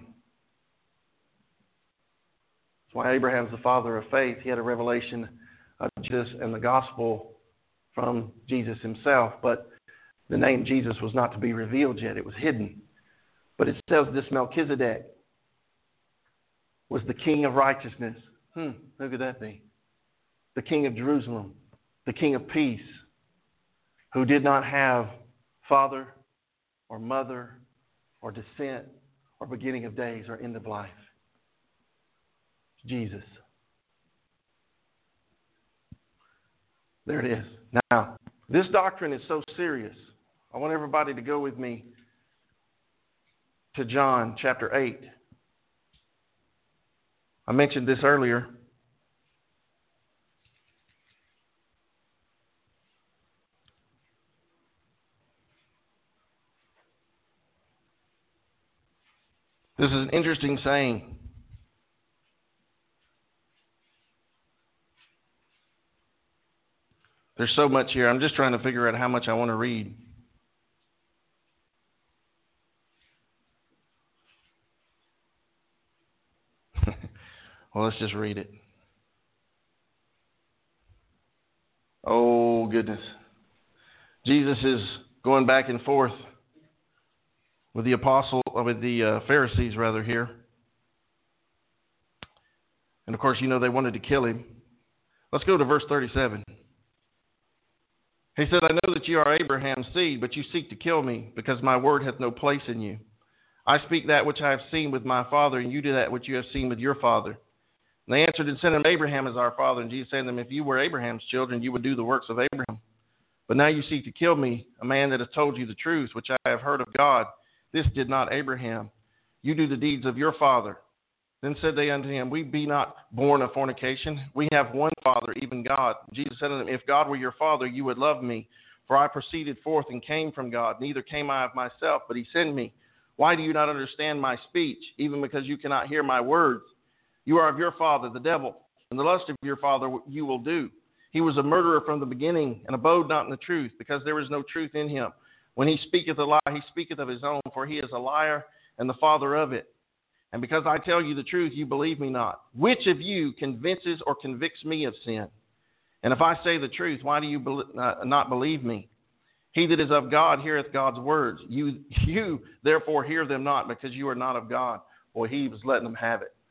That's why Abraham's the father of faith. He had a revelation of Jesus and the gospel from Jesus himself. But the name Jesus was not to be revealed yet. It was hidden. But it says this Melchizedek was the king of righteousness. Who could that be? The king of Jerusalem, the king of peace, who did not have father or mother or descent or beginning of days or end of life. It's Jesus. There it is. Now, this doctrine is so serious. I want everybody to go with me to John chapter 8. I mentioned this earlier. This is an interesting saying. There's so much here. I'm just trying to figure out how much I want to read. Well, let's just read it. Oh, goodness. Jesus is going back and forth with the Pharisees here. And of course, they wanted to kill him. Let's go to verse 37. He said, I know that you are Abraham's seed, but you seek to kill me, because my word hath no place in you. I speak that which I have seen with my father, and you do that which you have seen with your father. And they answered and said unto Abraham as our father. And Jesus said to them, if you were Abraham's children, you would do the works of Abraham. But now you seek to kill me, a man that has told you the truth, which I have heard of God. This did not Abraham. You do the deeds of your father. Then said they unto him, we be not born of fornication. We have one Father, even God. Jesus said unto them, if God were your Father, you would love me. For I proceeded forth and came from God. Neither came I of myself, but he sent me. Why do you not understand my speech, even because you cannot hear my words? You are of your father, the devil, and the lust of your father you will do. He was a murderer from the beginning, and abode not in the truth, because there is no truth in him. When he speaketh a lie, he speaketh of his own, for he is a liar and the father of it. And because I tell you the truth, you believe me not. Which of you convinces or convicts me of sin? And if I say the truth, why do you not believe me? He that is of God heareth God's words. You therefore hear them not, because you are not of God. Boy, he was letting them have it.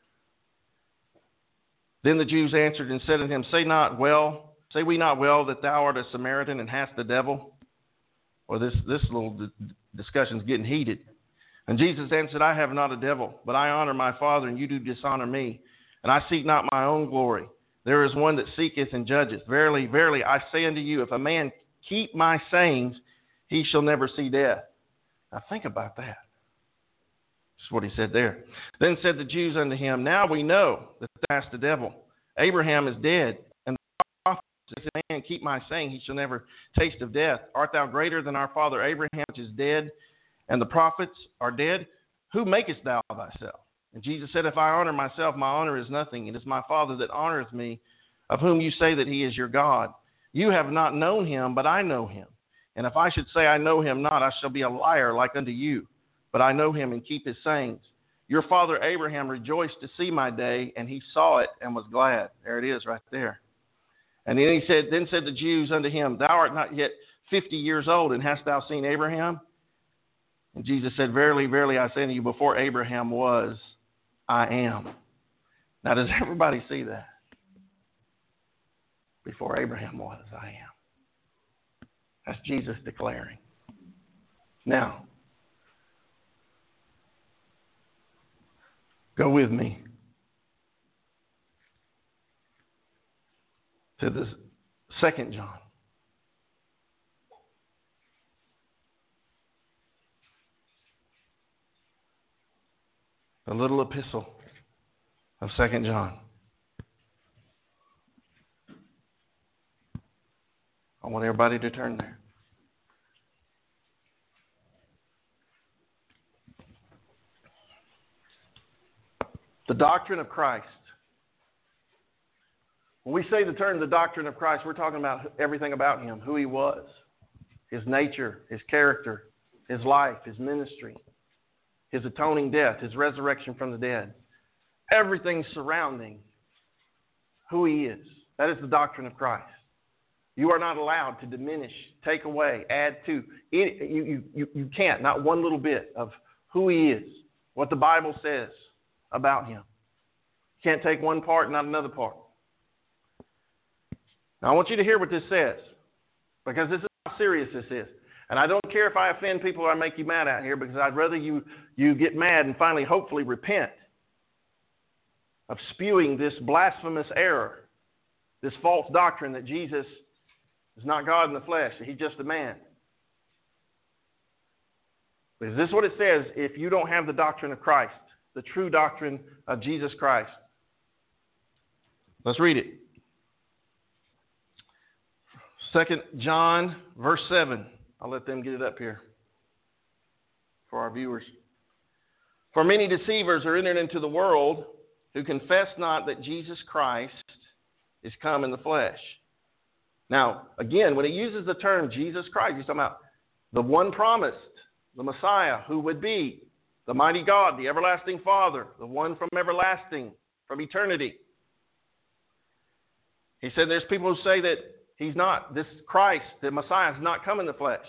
Then the Jews answered and said unto him, say we not well that thou art a Samaritan and hast the devil? Well, this little discussion's getting heated. And Jesus answered, I have not a devil, but I honor my Father, and you do dishonor me. And I seek not my own glory. There is one that seeketh and judgeth. Verily, verily, I say unto you, if a man keep my sayings, he shall never see death. Now think about that. That's what he said there. Then said the Jews unto him, now we know that thou hast a devil. Abraham is dead, and the prophets, if a man keep my saying, he shall never taste of death. Art thou greater than our father Abraham, which is dead, and the prophets are dead? Who makest thou thyself? And Jesus said, if I honor myself, my honor is nothing. It is my Father that honoreth me, of whom you say that he is your God. You have not known him, but I know him. And if I should say I know him not, I shall be a liar like unto you. but I know him and keep his sayings. Your father Abraham rejoiced to see my day, and he saw it and was glad. There it is right there. And then then said the Jews unto him, Thou art not yet 50 years old, and hast thou seen Abraham? And Jesus said, Verily, verily, I say unto you, before Abraham was, I am. Now, does everybody see that? Before Abraham was, I am. That's Jesus declaring. Now, go with me to the 2 John. The little epistle of 2 John. I want everybody to turn there. The doctrine of Christ. When we say the term the doctrine of Christ, we're talking about everything about him, who he was, his nature, his character, his life, his ministry, his atoning death, his resurrection from the dead. Everything surrounding who he is. That is the doctrine of Christ. You are not allowed to diminish, take away, add to. You can't, not one little bit of who he is, what the Bible says about him. You can't take one part, not another part. Now, I want you to hear what this says, because this is how serious this is. And I don't care if I offend people or I make you mad out here, because I'd rather you get mad and finally, hopefully, repent of spewing this blasphemous error, this false doctrine that Jesus is not God in the flesh, that he's just a man. Because this is what it says if you don't have the doctrine of Christ, the true doctrine of Jesus Christ. Let's read it. 2 John, verse 7. I'll let them get it up here for our viewers. For many deceivers are entered into the world who confess not that Jesus Christ is come in the flesh. Now, again, when he uses the term Jesus Christ, he's talking about the one promised, the Messiah, who would be the mighty God, the everlasting Father, the one from everlasting, from eternity. He said there's people who say that he's not, this Christ, the Messiah, has not come in the flesh.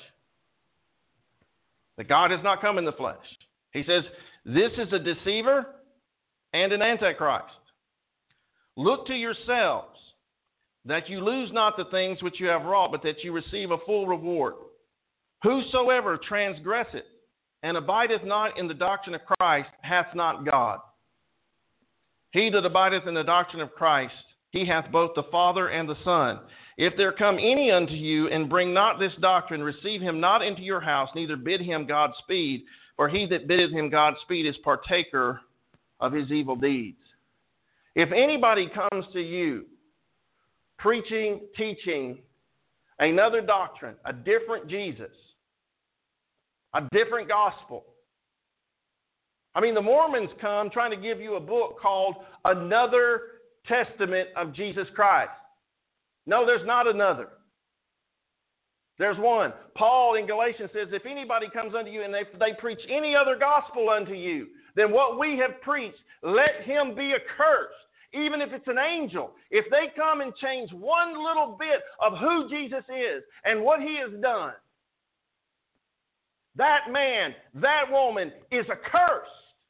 That God has not come in the flesh. He says, this is a deceiver and an antichrist. Look to yourselves, that you lose not the things which you have wrought, but that you receive a full reward. Whosoever transgresseth and abideth not in the doctrine of Christ hath not God. He that abideth in the doctrine of Christ, he hath both the Father and the Son. If there come any unto you and bring not this doctrine, receive him not into your house, neither bid him Godspeed, for he that biddeth him Godspeed is partaker of his evil deeds. If anybody comes to you preaching, teaching another doctrine, a different Jesus, a different gospel. I mean, the Mormons come trying to give you a book called Another Testament of Jesus Christ. No, there's not another. There's one. Paul in Galatians says, if anybody comes unto you and they preach any other gospel unto you than what we have preached, let him be accursed. Even if it's an angel, if they come and change one little bit of who Jesus is and what he has done, that man, that woman is accursed.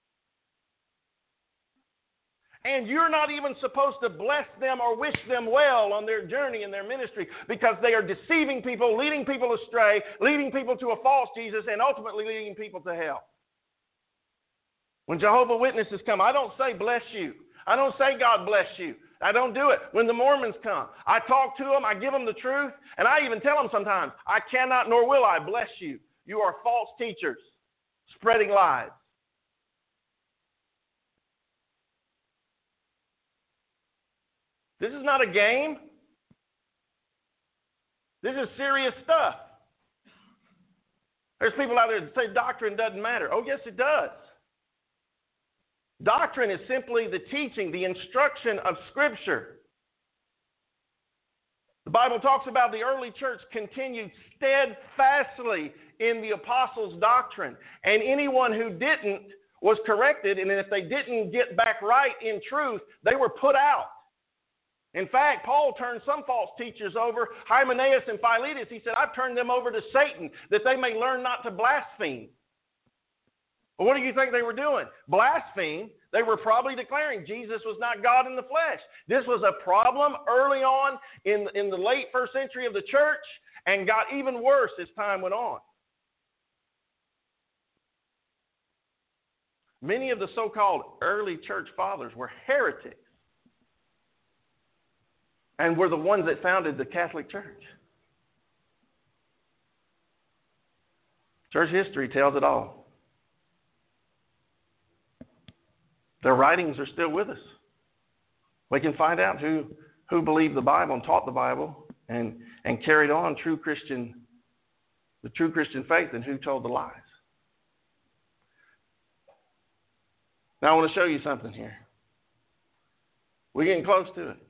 And you're not even supposed to bless them or wish them well on their journey and their ministry, because they are deceiving people, leading people astray, leading people to a false Jesus, and ultimately leading people to hell. When Jehovah's Witnesses come, I don't say bless you. I don't say God bless you. I don't do it. When the Mormons come, I talk to them, I give them the truth, and I even tell them sometimes, I cannot nor will I bless you. You are false teachers spreading lies. This is not a game. This is serious stuff. There's people out there that say doctrine doesn't matter. Oh, yes, it does. Doctrine is simply the teaching, the instruction of Scripture. The Bible talks about the early church continued steadfastly in the apostles' doctrine. And anyone who didn't was corrected, and if they didn't get back right in truth, they were put out. In fact, Paul turned some false teachers over, Hymenaeus and Philetus. He said, I've turned them over to Satan that they may learn not to blaspheme. Well, what do you think they were doing? Blaspheme. They were probably declaring Jesus was not God in the flesh. This was a problem early on in the late first century of the church and got even worse as time went on. Many of the so-called early church fathers were heretics and were the ones that founded the Catholic Church. Church history tells it all. Their writings are still with us. We can find out who believed the Bible and taught the Bible and carried on the true Christian faith and who told the lies. Now I want to show you something here. We're getting close to it.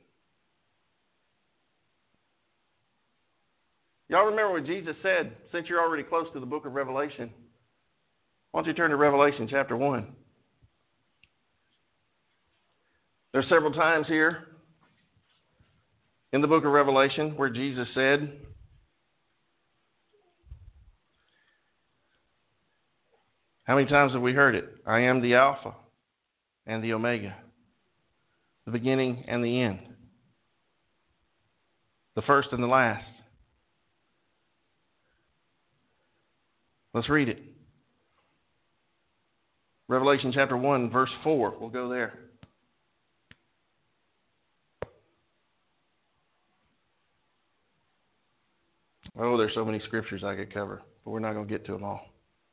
Y'all remember what Jesus said, since you're already close to the book of Revelation? Why don't you turn to Revelation chapter 1? There's several times here in the book of Revelation where Jesus said, how many times have we heard it? I am the Alpha and the Omega, the beginning and the end, the first and the last. Let's read it. Revelation chapter 1, verse 4. We'll go there. Oh, there's so many scriptures I could cover, but we're not going to get to them all.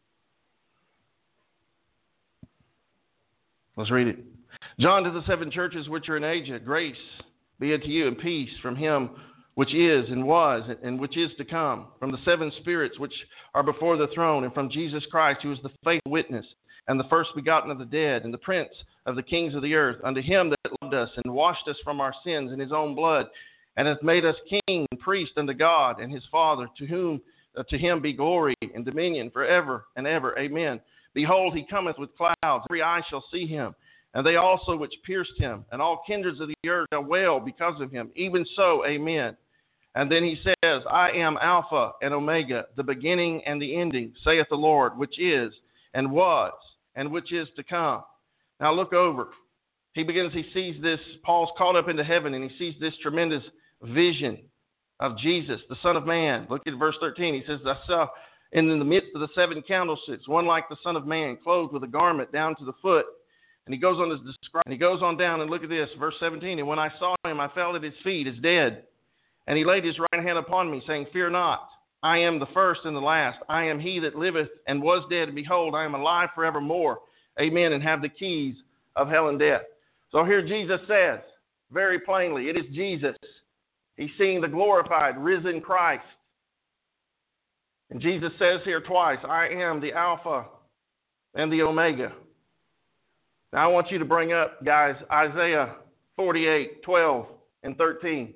Let's read it. John, to the seven churches which are in Asia, grace be unto you and peace from him which is and was and which is to come, from the seven spirits which are before the throne, and from Jesus Christ, who is the faithful witness, and the first begotten of the dead, and the prince of the kings of the earth, unto him that loved us and washed us from our sins in his own blood, and hath made us king and priest unto God and his Father, to him be glory and dominion forever and ever. Amen. Behold, he cometh with clouds, every eye shall see him, and they also which pierced him, and all kindreds of the earth shall wail because of him. Even so, amen. And then he says, I am Alpha and Omega, the beginning and the ending, saith the Lord, which is and was and which is to come. Now look over. He sees this, Paul's caught up into heaven, and he sees this tremendous vision of Jesus, the Son of Man. Look at verse 13. He says, I saw in the midst of the seven candlesticks, one like the Son of Man, clothed with a garment down to the foot. And he goes on to describe, and he goes on down, and look at this, verse 17. And when I saw him, I fell at his feet as dead. And he laid his right hand upon me, saying, Fear not, I am the first and the last. I am he that liveth and was dead, and behold, I am alive forevermore. Amen, and have the keys of hell and death. So here Jesus says, very plainly, it is Jesus. He's seeing the glorified, risen Christ. And Jesus says here twice, I am the Alpha and the Omega. Now I want you to bring up, guys, Isaiah 48, 12, and 13.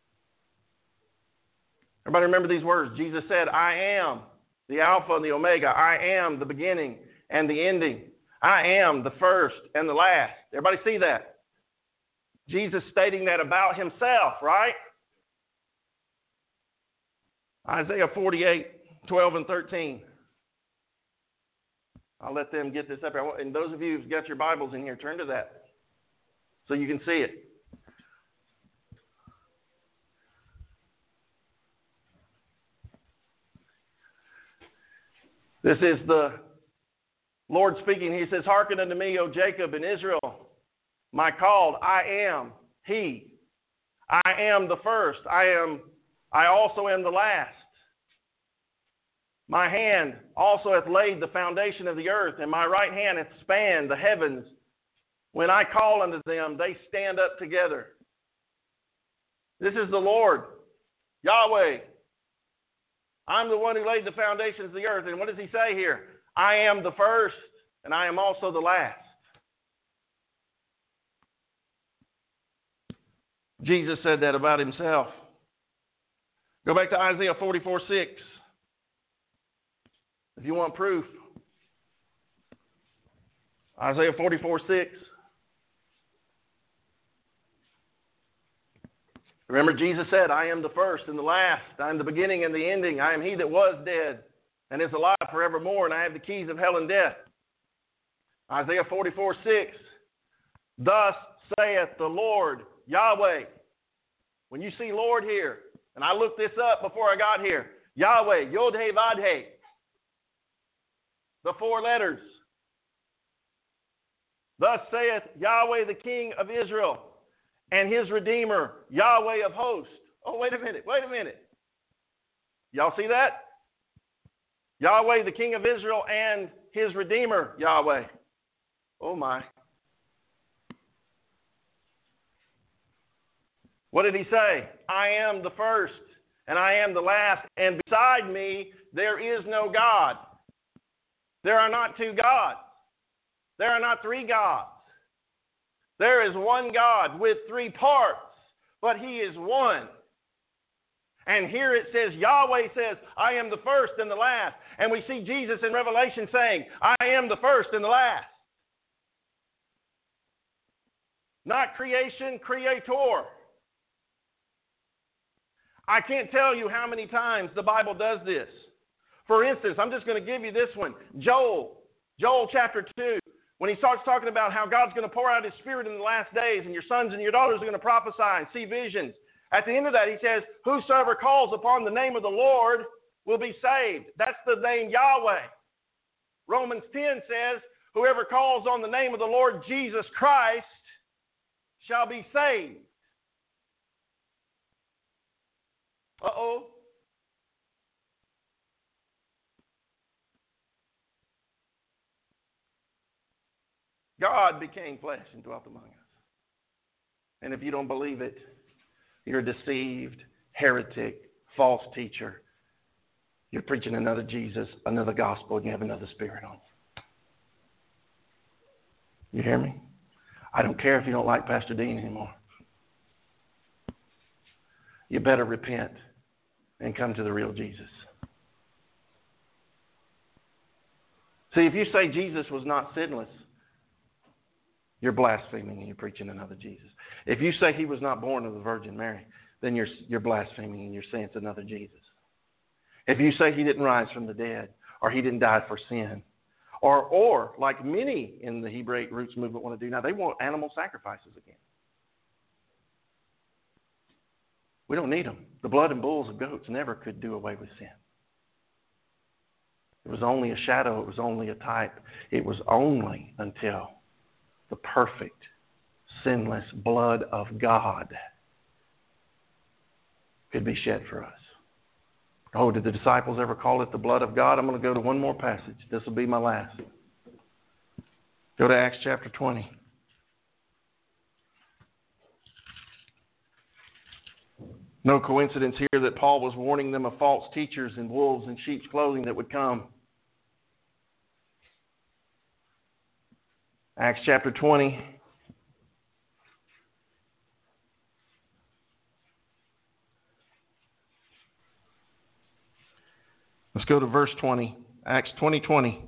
Everybody remember these words? Jesus said, I am the Alpha and the Omega. I am the beginning and the ending. I am the first and the last. Everybody see that? Jesus stating that about himself, right? Isaiah 48, 12 and 13. I'll let them get this up here. And those of you who've got your Bibles in here, turn to that so you can see it. This is the Lord speaking. He says, Hearken unto me, O Jacob and Israel, my called. I am he. I am the first. I also am the last. My hand also hath laid the foundation of the earth, and my right hand hath spanned the heavens. When I call unto them, they stand up together. This is the Lord, Yahweh. I'm the one who laid the foundations of the earth. And what does he say here? I am the first, and I am also the last. Jesus said that about himself. Go back to Isaiah 44, 6. If you want proof, Isaiah 44:6. Remember, Jesus said, I am the first and the last. I am the beginning and the ending. I am he that was dead and is alive forevermore, and I have the keys of hell and death. Isaiah 44:6. Thus saith the Lord Yahweh. When you see Lord here, and I looked this up before I got here, Yahweh, Yod-Heh-Vav-Heh, the 4 letters. Thus saith Yahweh, the King of Israel, and his Redeemer, Yahweh of hosts. Oh, wait a minute. Y'all see that? Yahweh, the King of Israel, and his Redeemer, Yahweh. Oh, my. What did he say? I am the first, and I am the last, and beside me there is no God. There are not 2 gods. There are not 3 gods. There is one God with 3 parts, but he is one. And here it says, Yahweh says, I am the first and the last. And we see Jesus in Revelation saying, I am the first and the last. Not creation, creator. I can't tell you how many times the Bible does this. For instance, I'm just going to give you this one. Joel chapter 2. When he starts talking about how God's going to pour out his Spirit in the last days, and your sons and your daughters are going to prophesy and see visions. At the end of that, he says, whosoever calls upon the name of the Lord will be saved. That's the name Yahweh. Romans 10 says, whoever calls on the name of the Lord Jesus Christ shall be saved. Uh-oh. God became flesh and dwelt among us. And if you don't believe it, you're a deceived, heretic, false teacher. You're preaching another Jesus, another gospel, and you have another spirit on you. You hear me? I don't care if you don't like Pastor Dean anymore. You better repent and come to the real Jesus. See, if you say Jesus was not sinless, you're blaspheming and you're preaching another Jesus. If you say he was not born of the Virgin Mary, then you're blaspheming and you're saying it's another Jesus. If you say he didn't rise from the dead, or he didn't die for sin, or like many in the Hebraic Roots movement want to do now, they want animal sacrifices again. We don't need them. The blood and bulls of goats never could do away with sin. It was only a shadow. It was only a type. It was only until the perfect, sinless blood of God could be shed for us. Oh, did the disciples ever call it the blood of God? I'm going to go to one more passage. This will be my last. Go to Acts chapter 20. No coincidence here that Paul was warning them of false teachers and wolves in sheep's clothing that would come. Acts chapter 20. Let's go to verse 20. Acts 20:20.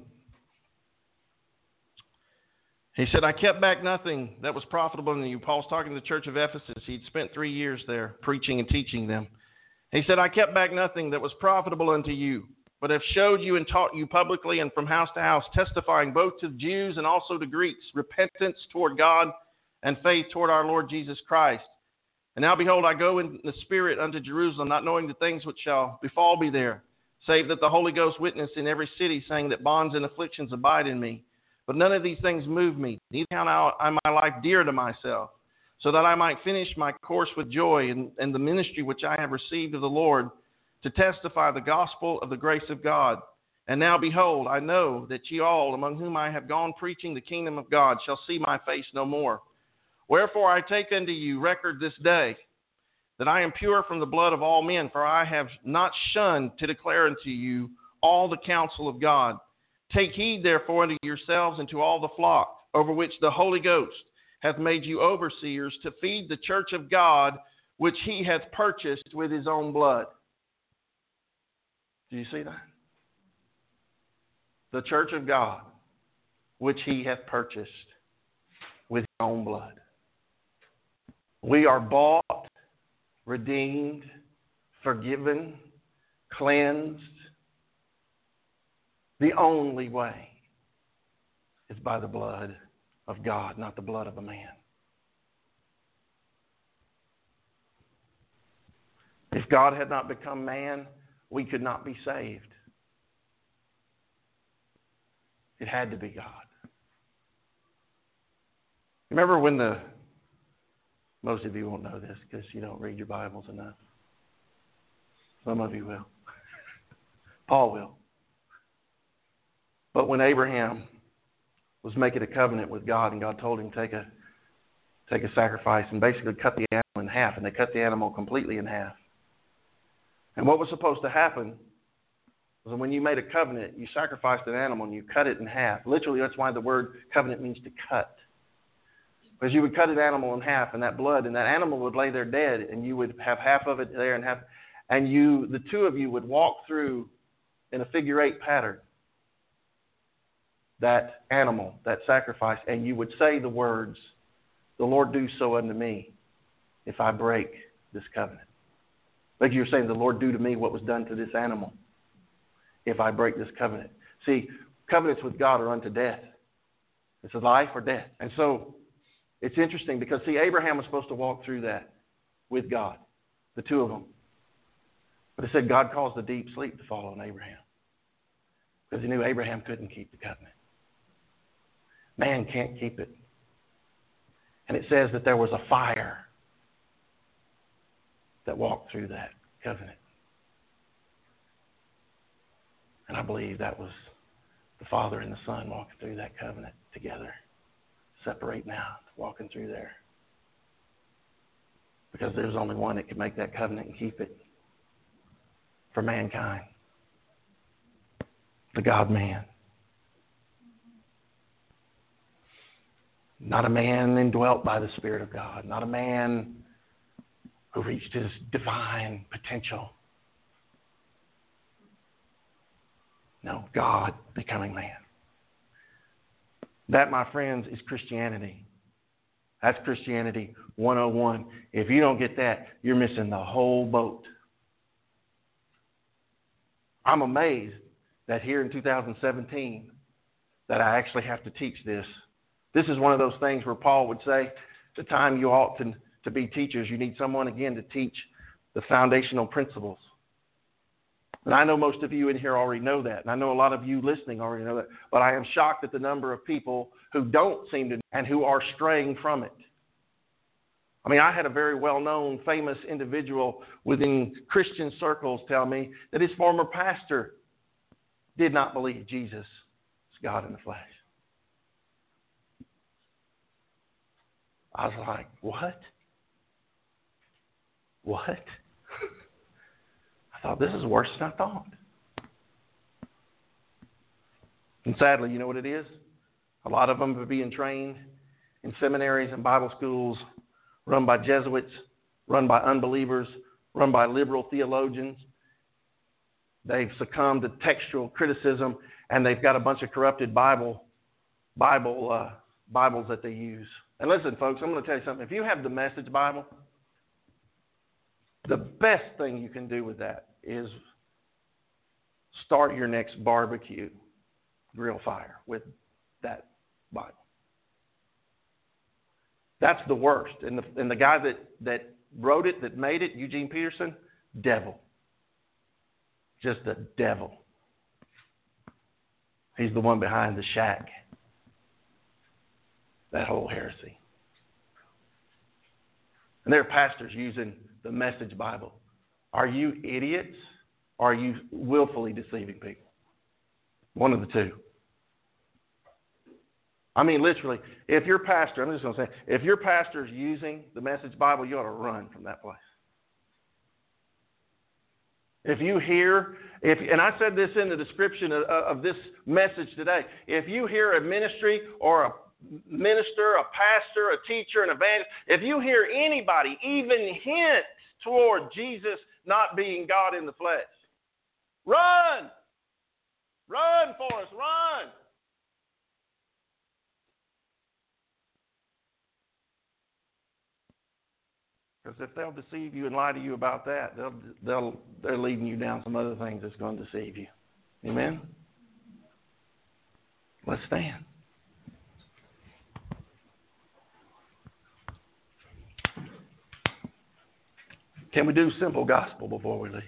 He said, I kept back nothing that was profitable in you. Paul's talking to the church of Ephesus. He'd spent 3 years there preaching and teaching them. He said, I kept back nothing that was profitable unto you, but have showed you and taught you publicly and from house to house, testifying both to Jews and also to Greeks, repentance toward God and faith toward our Lord Jesus Christ. And now behold, I go in the Spirit unto Jerusalem, not knowing the things which shall befall me there, save that the Holy Ghost witness in every city, saying that bonds and afflictions abide in me. But none of these things move me. Neither count I my life dear to myself, so that I might finish my course with joy and the ministry which I have received of the Lord, to testify the gospel of the grace of God. And now behold, I know that ye all, among whom I have gone preaching the kingdom of God, shall see my face no more. Wherefore I take unto you record this day, that I am pure from the blood of all men, for I have not shunned to declare unto you all the counsel of God. Take heed therefore unto yourselves and to all the flock, over which the Holy Ghost hath made you overseers, to feed the church of God, which he hath purchased with his own blood. Do you see that? the church of God, which he hath purchased with his own blood. We are bought, redeemed, forgiven, cleansed. The only way is by the blood of God, not the blood of a man. If God had not become man, we could not be saved. It had to be God. Remember when most of you won't know this because you don't read your Bibles enough. Some of you will. Paul will. But when Abraham was making a covenant with God and God told him take a sacrifice and basically cut the animal in half, and they cut the animal completely in half. And what was supposed to happen was when you made a covenant, you sacrificed an animal and you cut it in half. Literally, that's why the word covenant means to cut. Because you would cut an animal in half, and that blood, and that animal would lay there dead, and you would have half of it there and half, and the two of you would walk through in a figure eight pattern that animal, that sacrifice, and you would say the words, "The Lord do so unto me if I break this covenant." Like you're saying, the Lord do to me what was done to this animal if I break this covenant. See, covenants with God are unto death. It's a life or death. And so it's interesting because, see, Abraham was supposed to walk through that with God, the two of them. But it said God caused a deep sleep to fall on Abraham because he knew Abraham couldn't keep the covenant. Man can't keep it. And it says that there was a fire that walked through that covenant. And I believe that was the Father and the Son walking through that covenant together, separating out, walking through there. Because there's only one that can make that covenant and keep it for mankind. The God-man. Not a man indwelt by the Spirit of God. Not a man who reached his divine potential. No, God becoming man. That, my friends, is Christianity. That's Christianity 101. If you don't get that, you're missing the whole boat. I'm amazed that here in 2017 that I actually have to teach this. This is one of those things where Paul would say, the time you ought to be teachers, you need someone, again, to teach the foundational principles. And I know most of you in here already know that, and I know a lot of you listening already know that, but I am shocked at the number of people who don't seem to and who are straying from it. I mean, I had a very well-known, famous individual within Christian circles tell me that his former pastor did not believe Jesus is God in the flesh. I was like, what? What? I thought, this is worse than I thought. And sadly, you know what it is? A lot of them are being trained in seminaries and Bible schools run by Jesuits, run by unbelievers, run by liberal theologians. They've succumbed to textual criticism, and they've got a bunch of corrupted Bibles that they use. And listen, folks, I'm going to tell you something. If you have the Message Bible, the best thing you can do with that is start your next barbecue grill fire with that Bible. That's the worst. And the guy that wrote it, that made it, Eugene Peterson, devil. Just the devil. He's the one behind the shack. That whole heresy. And there are pastors using the Message Bible. Are you idiots? Or are you willfully deceiving people? One of the two. I mean, literally, if your pastor, I'm just going to say, if your pastor is using the Message Bible, you ought to run from that place. If you hear, and I said this in the description of this message today, if you hear a ministry or a minister, a pastor, a teacher, an evangelist, if you hear anybody even hint toward Jesus not being God in the flesh, run! Run, Forrest, run. Because if they'll deceive you and lie to you about that, they're leading you down some other things that's going to deceive you. Amen? Let's stand. Can we do simple gospel before we leave?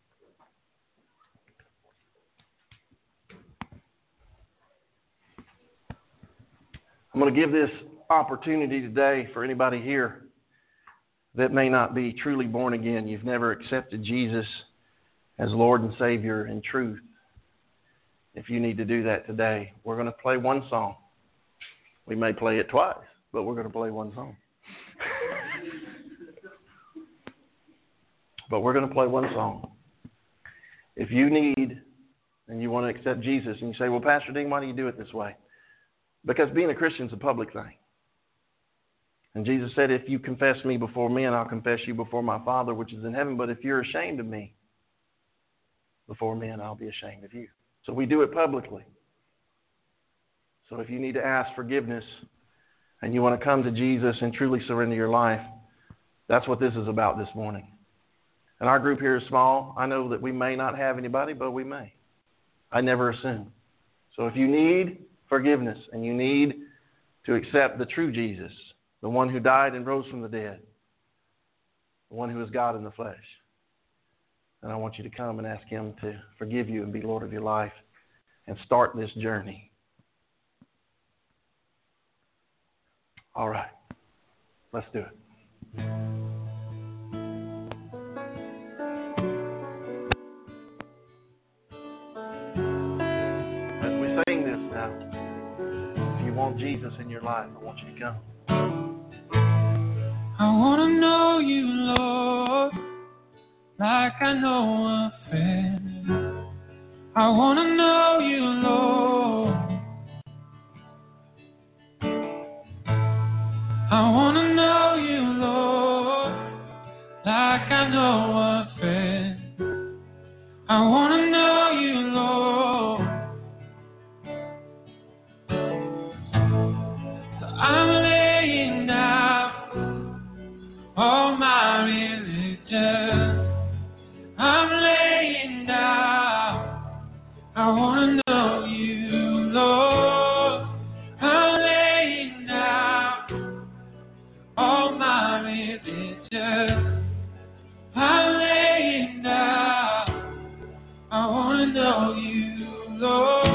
I'm going to give this opportunity today for anybody here that may not be truly born again. You've never accepted Jesus as Lord and Savior in truth. If you need to do that today, we're going to play one song. We may play it twice, but we're going to play one song. But we're going to play one song. If you need and you want to accept Jesus and you say, well, Pastor Dean, why do you do it this way? Because being a Christian is a public thing. And Jesus said, if you confess me before men, I'll confess you before my Father which is in heaven. But if you're ashamed of me before men, I'll be ashamed of you. So we do it publicly. So if you need to ask forgiveness and you want to come to Jesus and truly surrender your life, that's what this is about this morning. And our group here is small. I know that we may not have anybody, but we may. I never assume. So if you need forgiveness and you need to accept the true Jesus, the one who died and rose from the dead, the one who is God in the flesh, then I want you to come and ask Him to forgive you and be Lord of your life and start this journey. All right. Let's do it. Want Jesus in your life, I want you to come. I want to know you, Lord, like I know a friend. I want to know you, Lord. I want to know you, Lord, like I know a friend. I want to know you, Lord. I'm laying down all my religion. I'm laying down. I want to know you, Lord. I'm laying down all my religion. I'm laying down. I want to know you, Lord.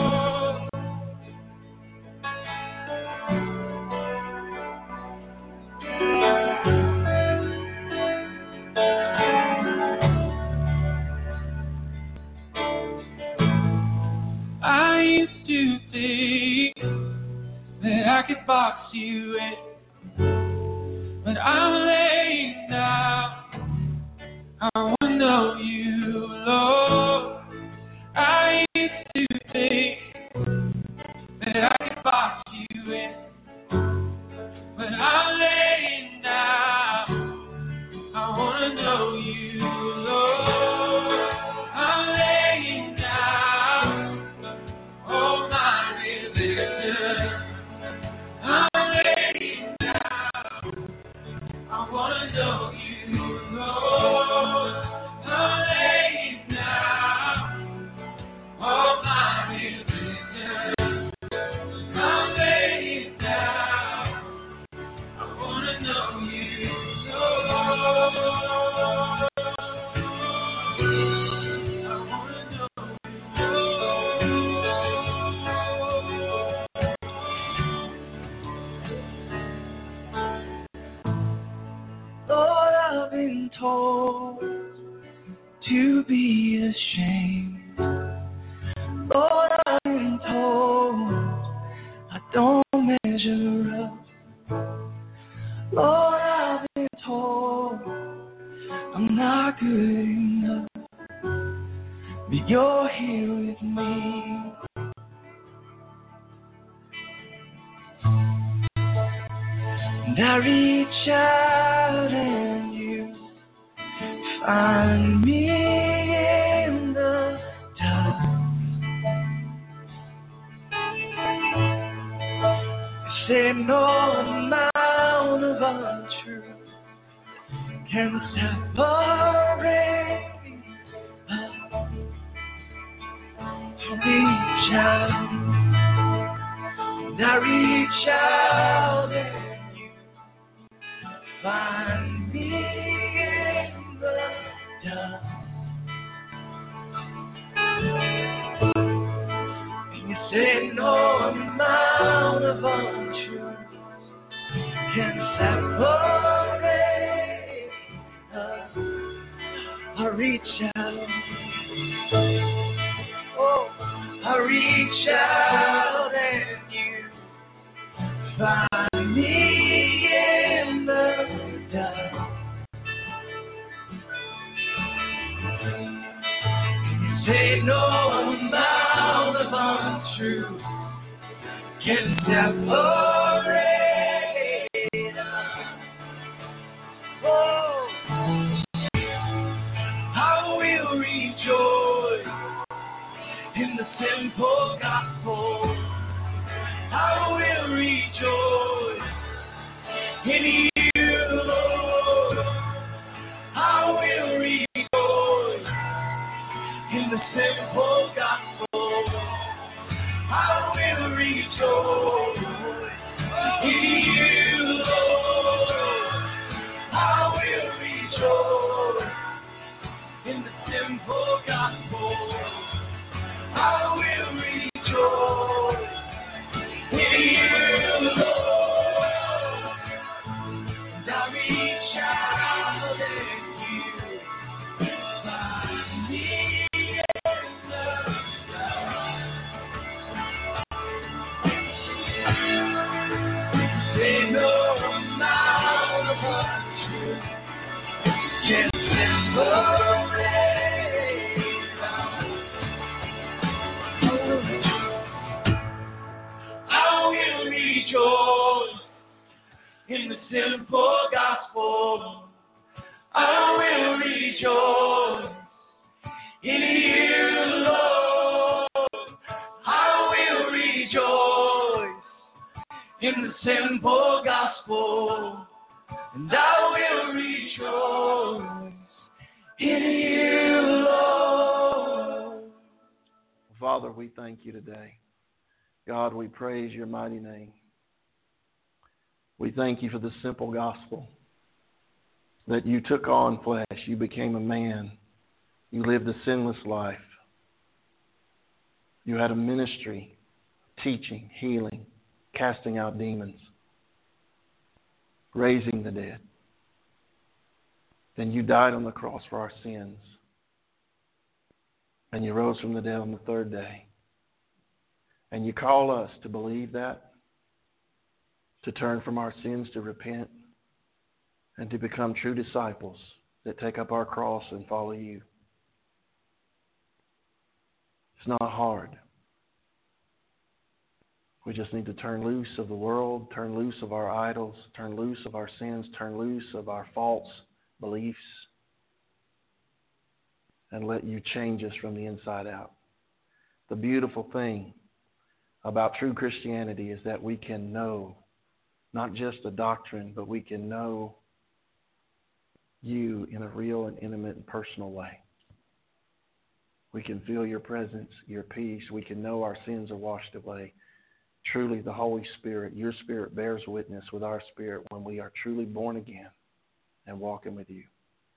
I used to think that I could box you in, but I'm laying down. I want to know you, Lord. I used to think that I could box you in, but I'm laying down. I want to know you, Lord. I'm laying down all my religion. I'm laying down. I want to know you, Lord. I'm laying down all my religion. I'm laying down. I want to know you, Lord. Lord, I've been told to be ashamed. Lord, I've been told I don't measure up. Lord, I've been told I'm not good enough. But you're here with me. And I reach out and you find me in the dark. say no amount of untruth can separate us. Reach out, and I reach out, and you find me in the dark. And you say no amount of untruth can separate us. I reach out. Oh, I reach out and you find me in the dark. You say no amount of untruth can separate us. Oh, I will rejoice in the simple gospel. I will rejoice in you, Lord. I will rejoice in the simple gospel. I will rejoice in you, Lord. I will rejoice in the simple gospel. I will rejoice in you, Lord. And I reach out and you find me in the dark. Say no amount of untruth can separate us. I will rejoice in the simple gospel. I will rejoice in you, Lord. I will rejoice in the simple gospel. And I will rejoice in you, Lord. Father, we thank you today. God, we praise your mighty name. We thank you for the simple gospel that you took on flesh. You became a man. You lived a sinless life. You had a ministry, teaching, healing, casting out demons, raising the dead. Then you died on the cross for our sins. And you rose from the dead on the third day. And you call us to believe that, to turn from our sins, to repent, and to become true disciples that take up our cross and follow you. It's not hard. We just need to turn loose of the world, turn loose of our idols, turn loose of our sins, turn loose of our false beliefs, and let you change us from the inside out. The beautiful thing about true Christianity is that we can know not just a doctrine, but we can know you in a real and intimate and personal way. We can feel your presence, your peace. We can know our sins are washed away. Truly, the Holy Spirit, your Spirit bears witness with our spirit when we are truly born again and walking with you.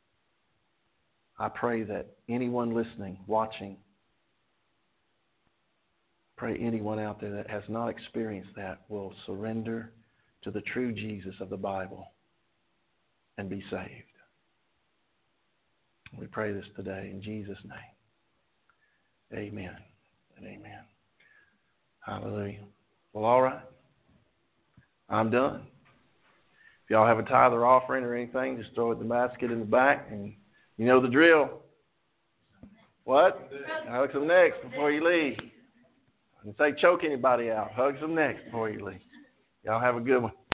I pray that anyone listening, watching, pray anyone out there that has not experienced that will surrender to the true Jesus of the Bible and be saved. We pray this today in Jesus' name. Amen and amen. Hallelujah. Well, all right. I'm done. If y'all have a tithe or offering or anything, just throw it in the basket in the back, and you know the drill. What? Hug some necks before you leave. And say choke anybody out. Hug some necks before you leave. Y'all have a good one.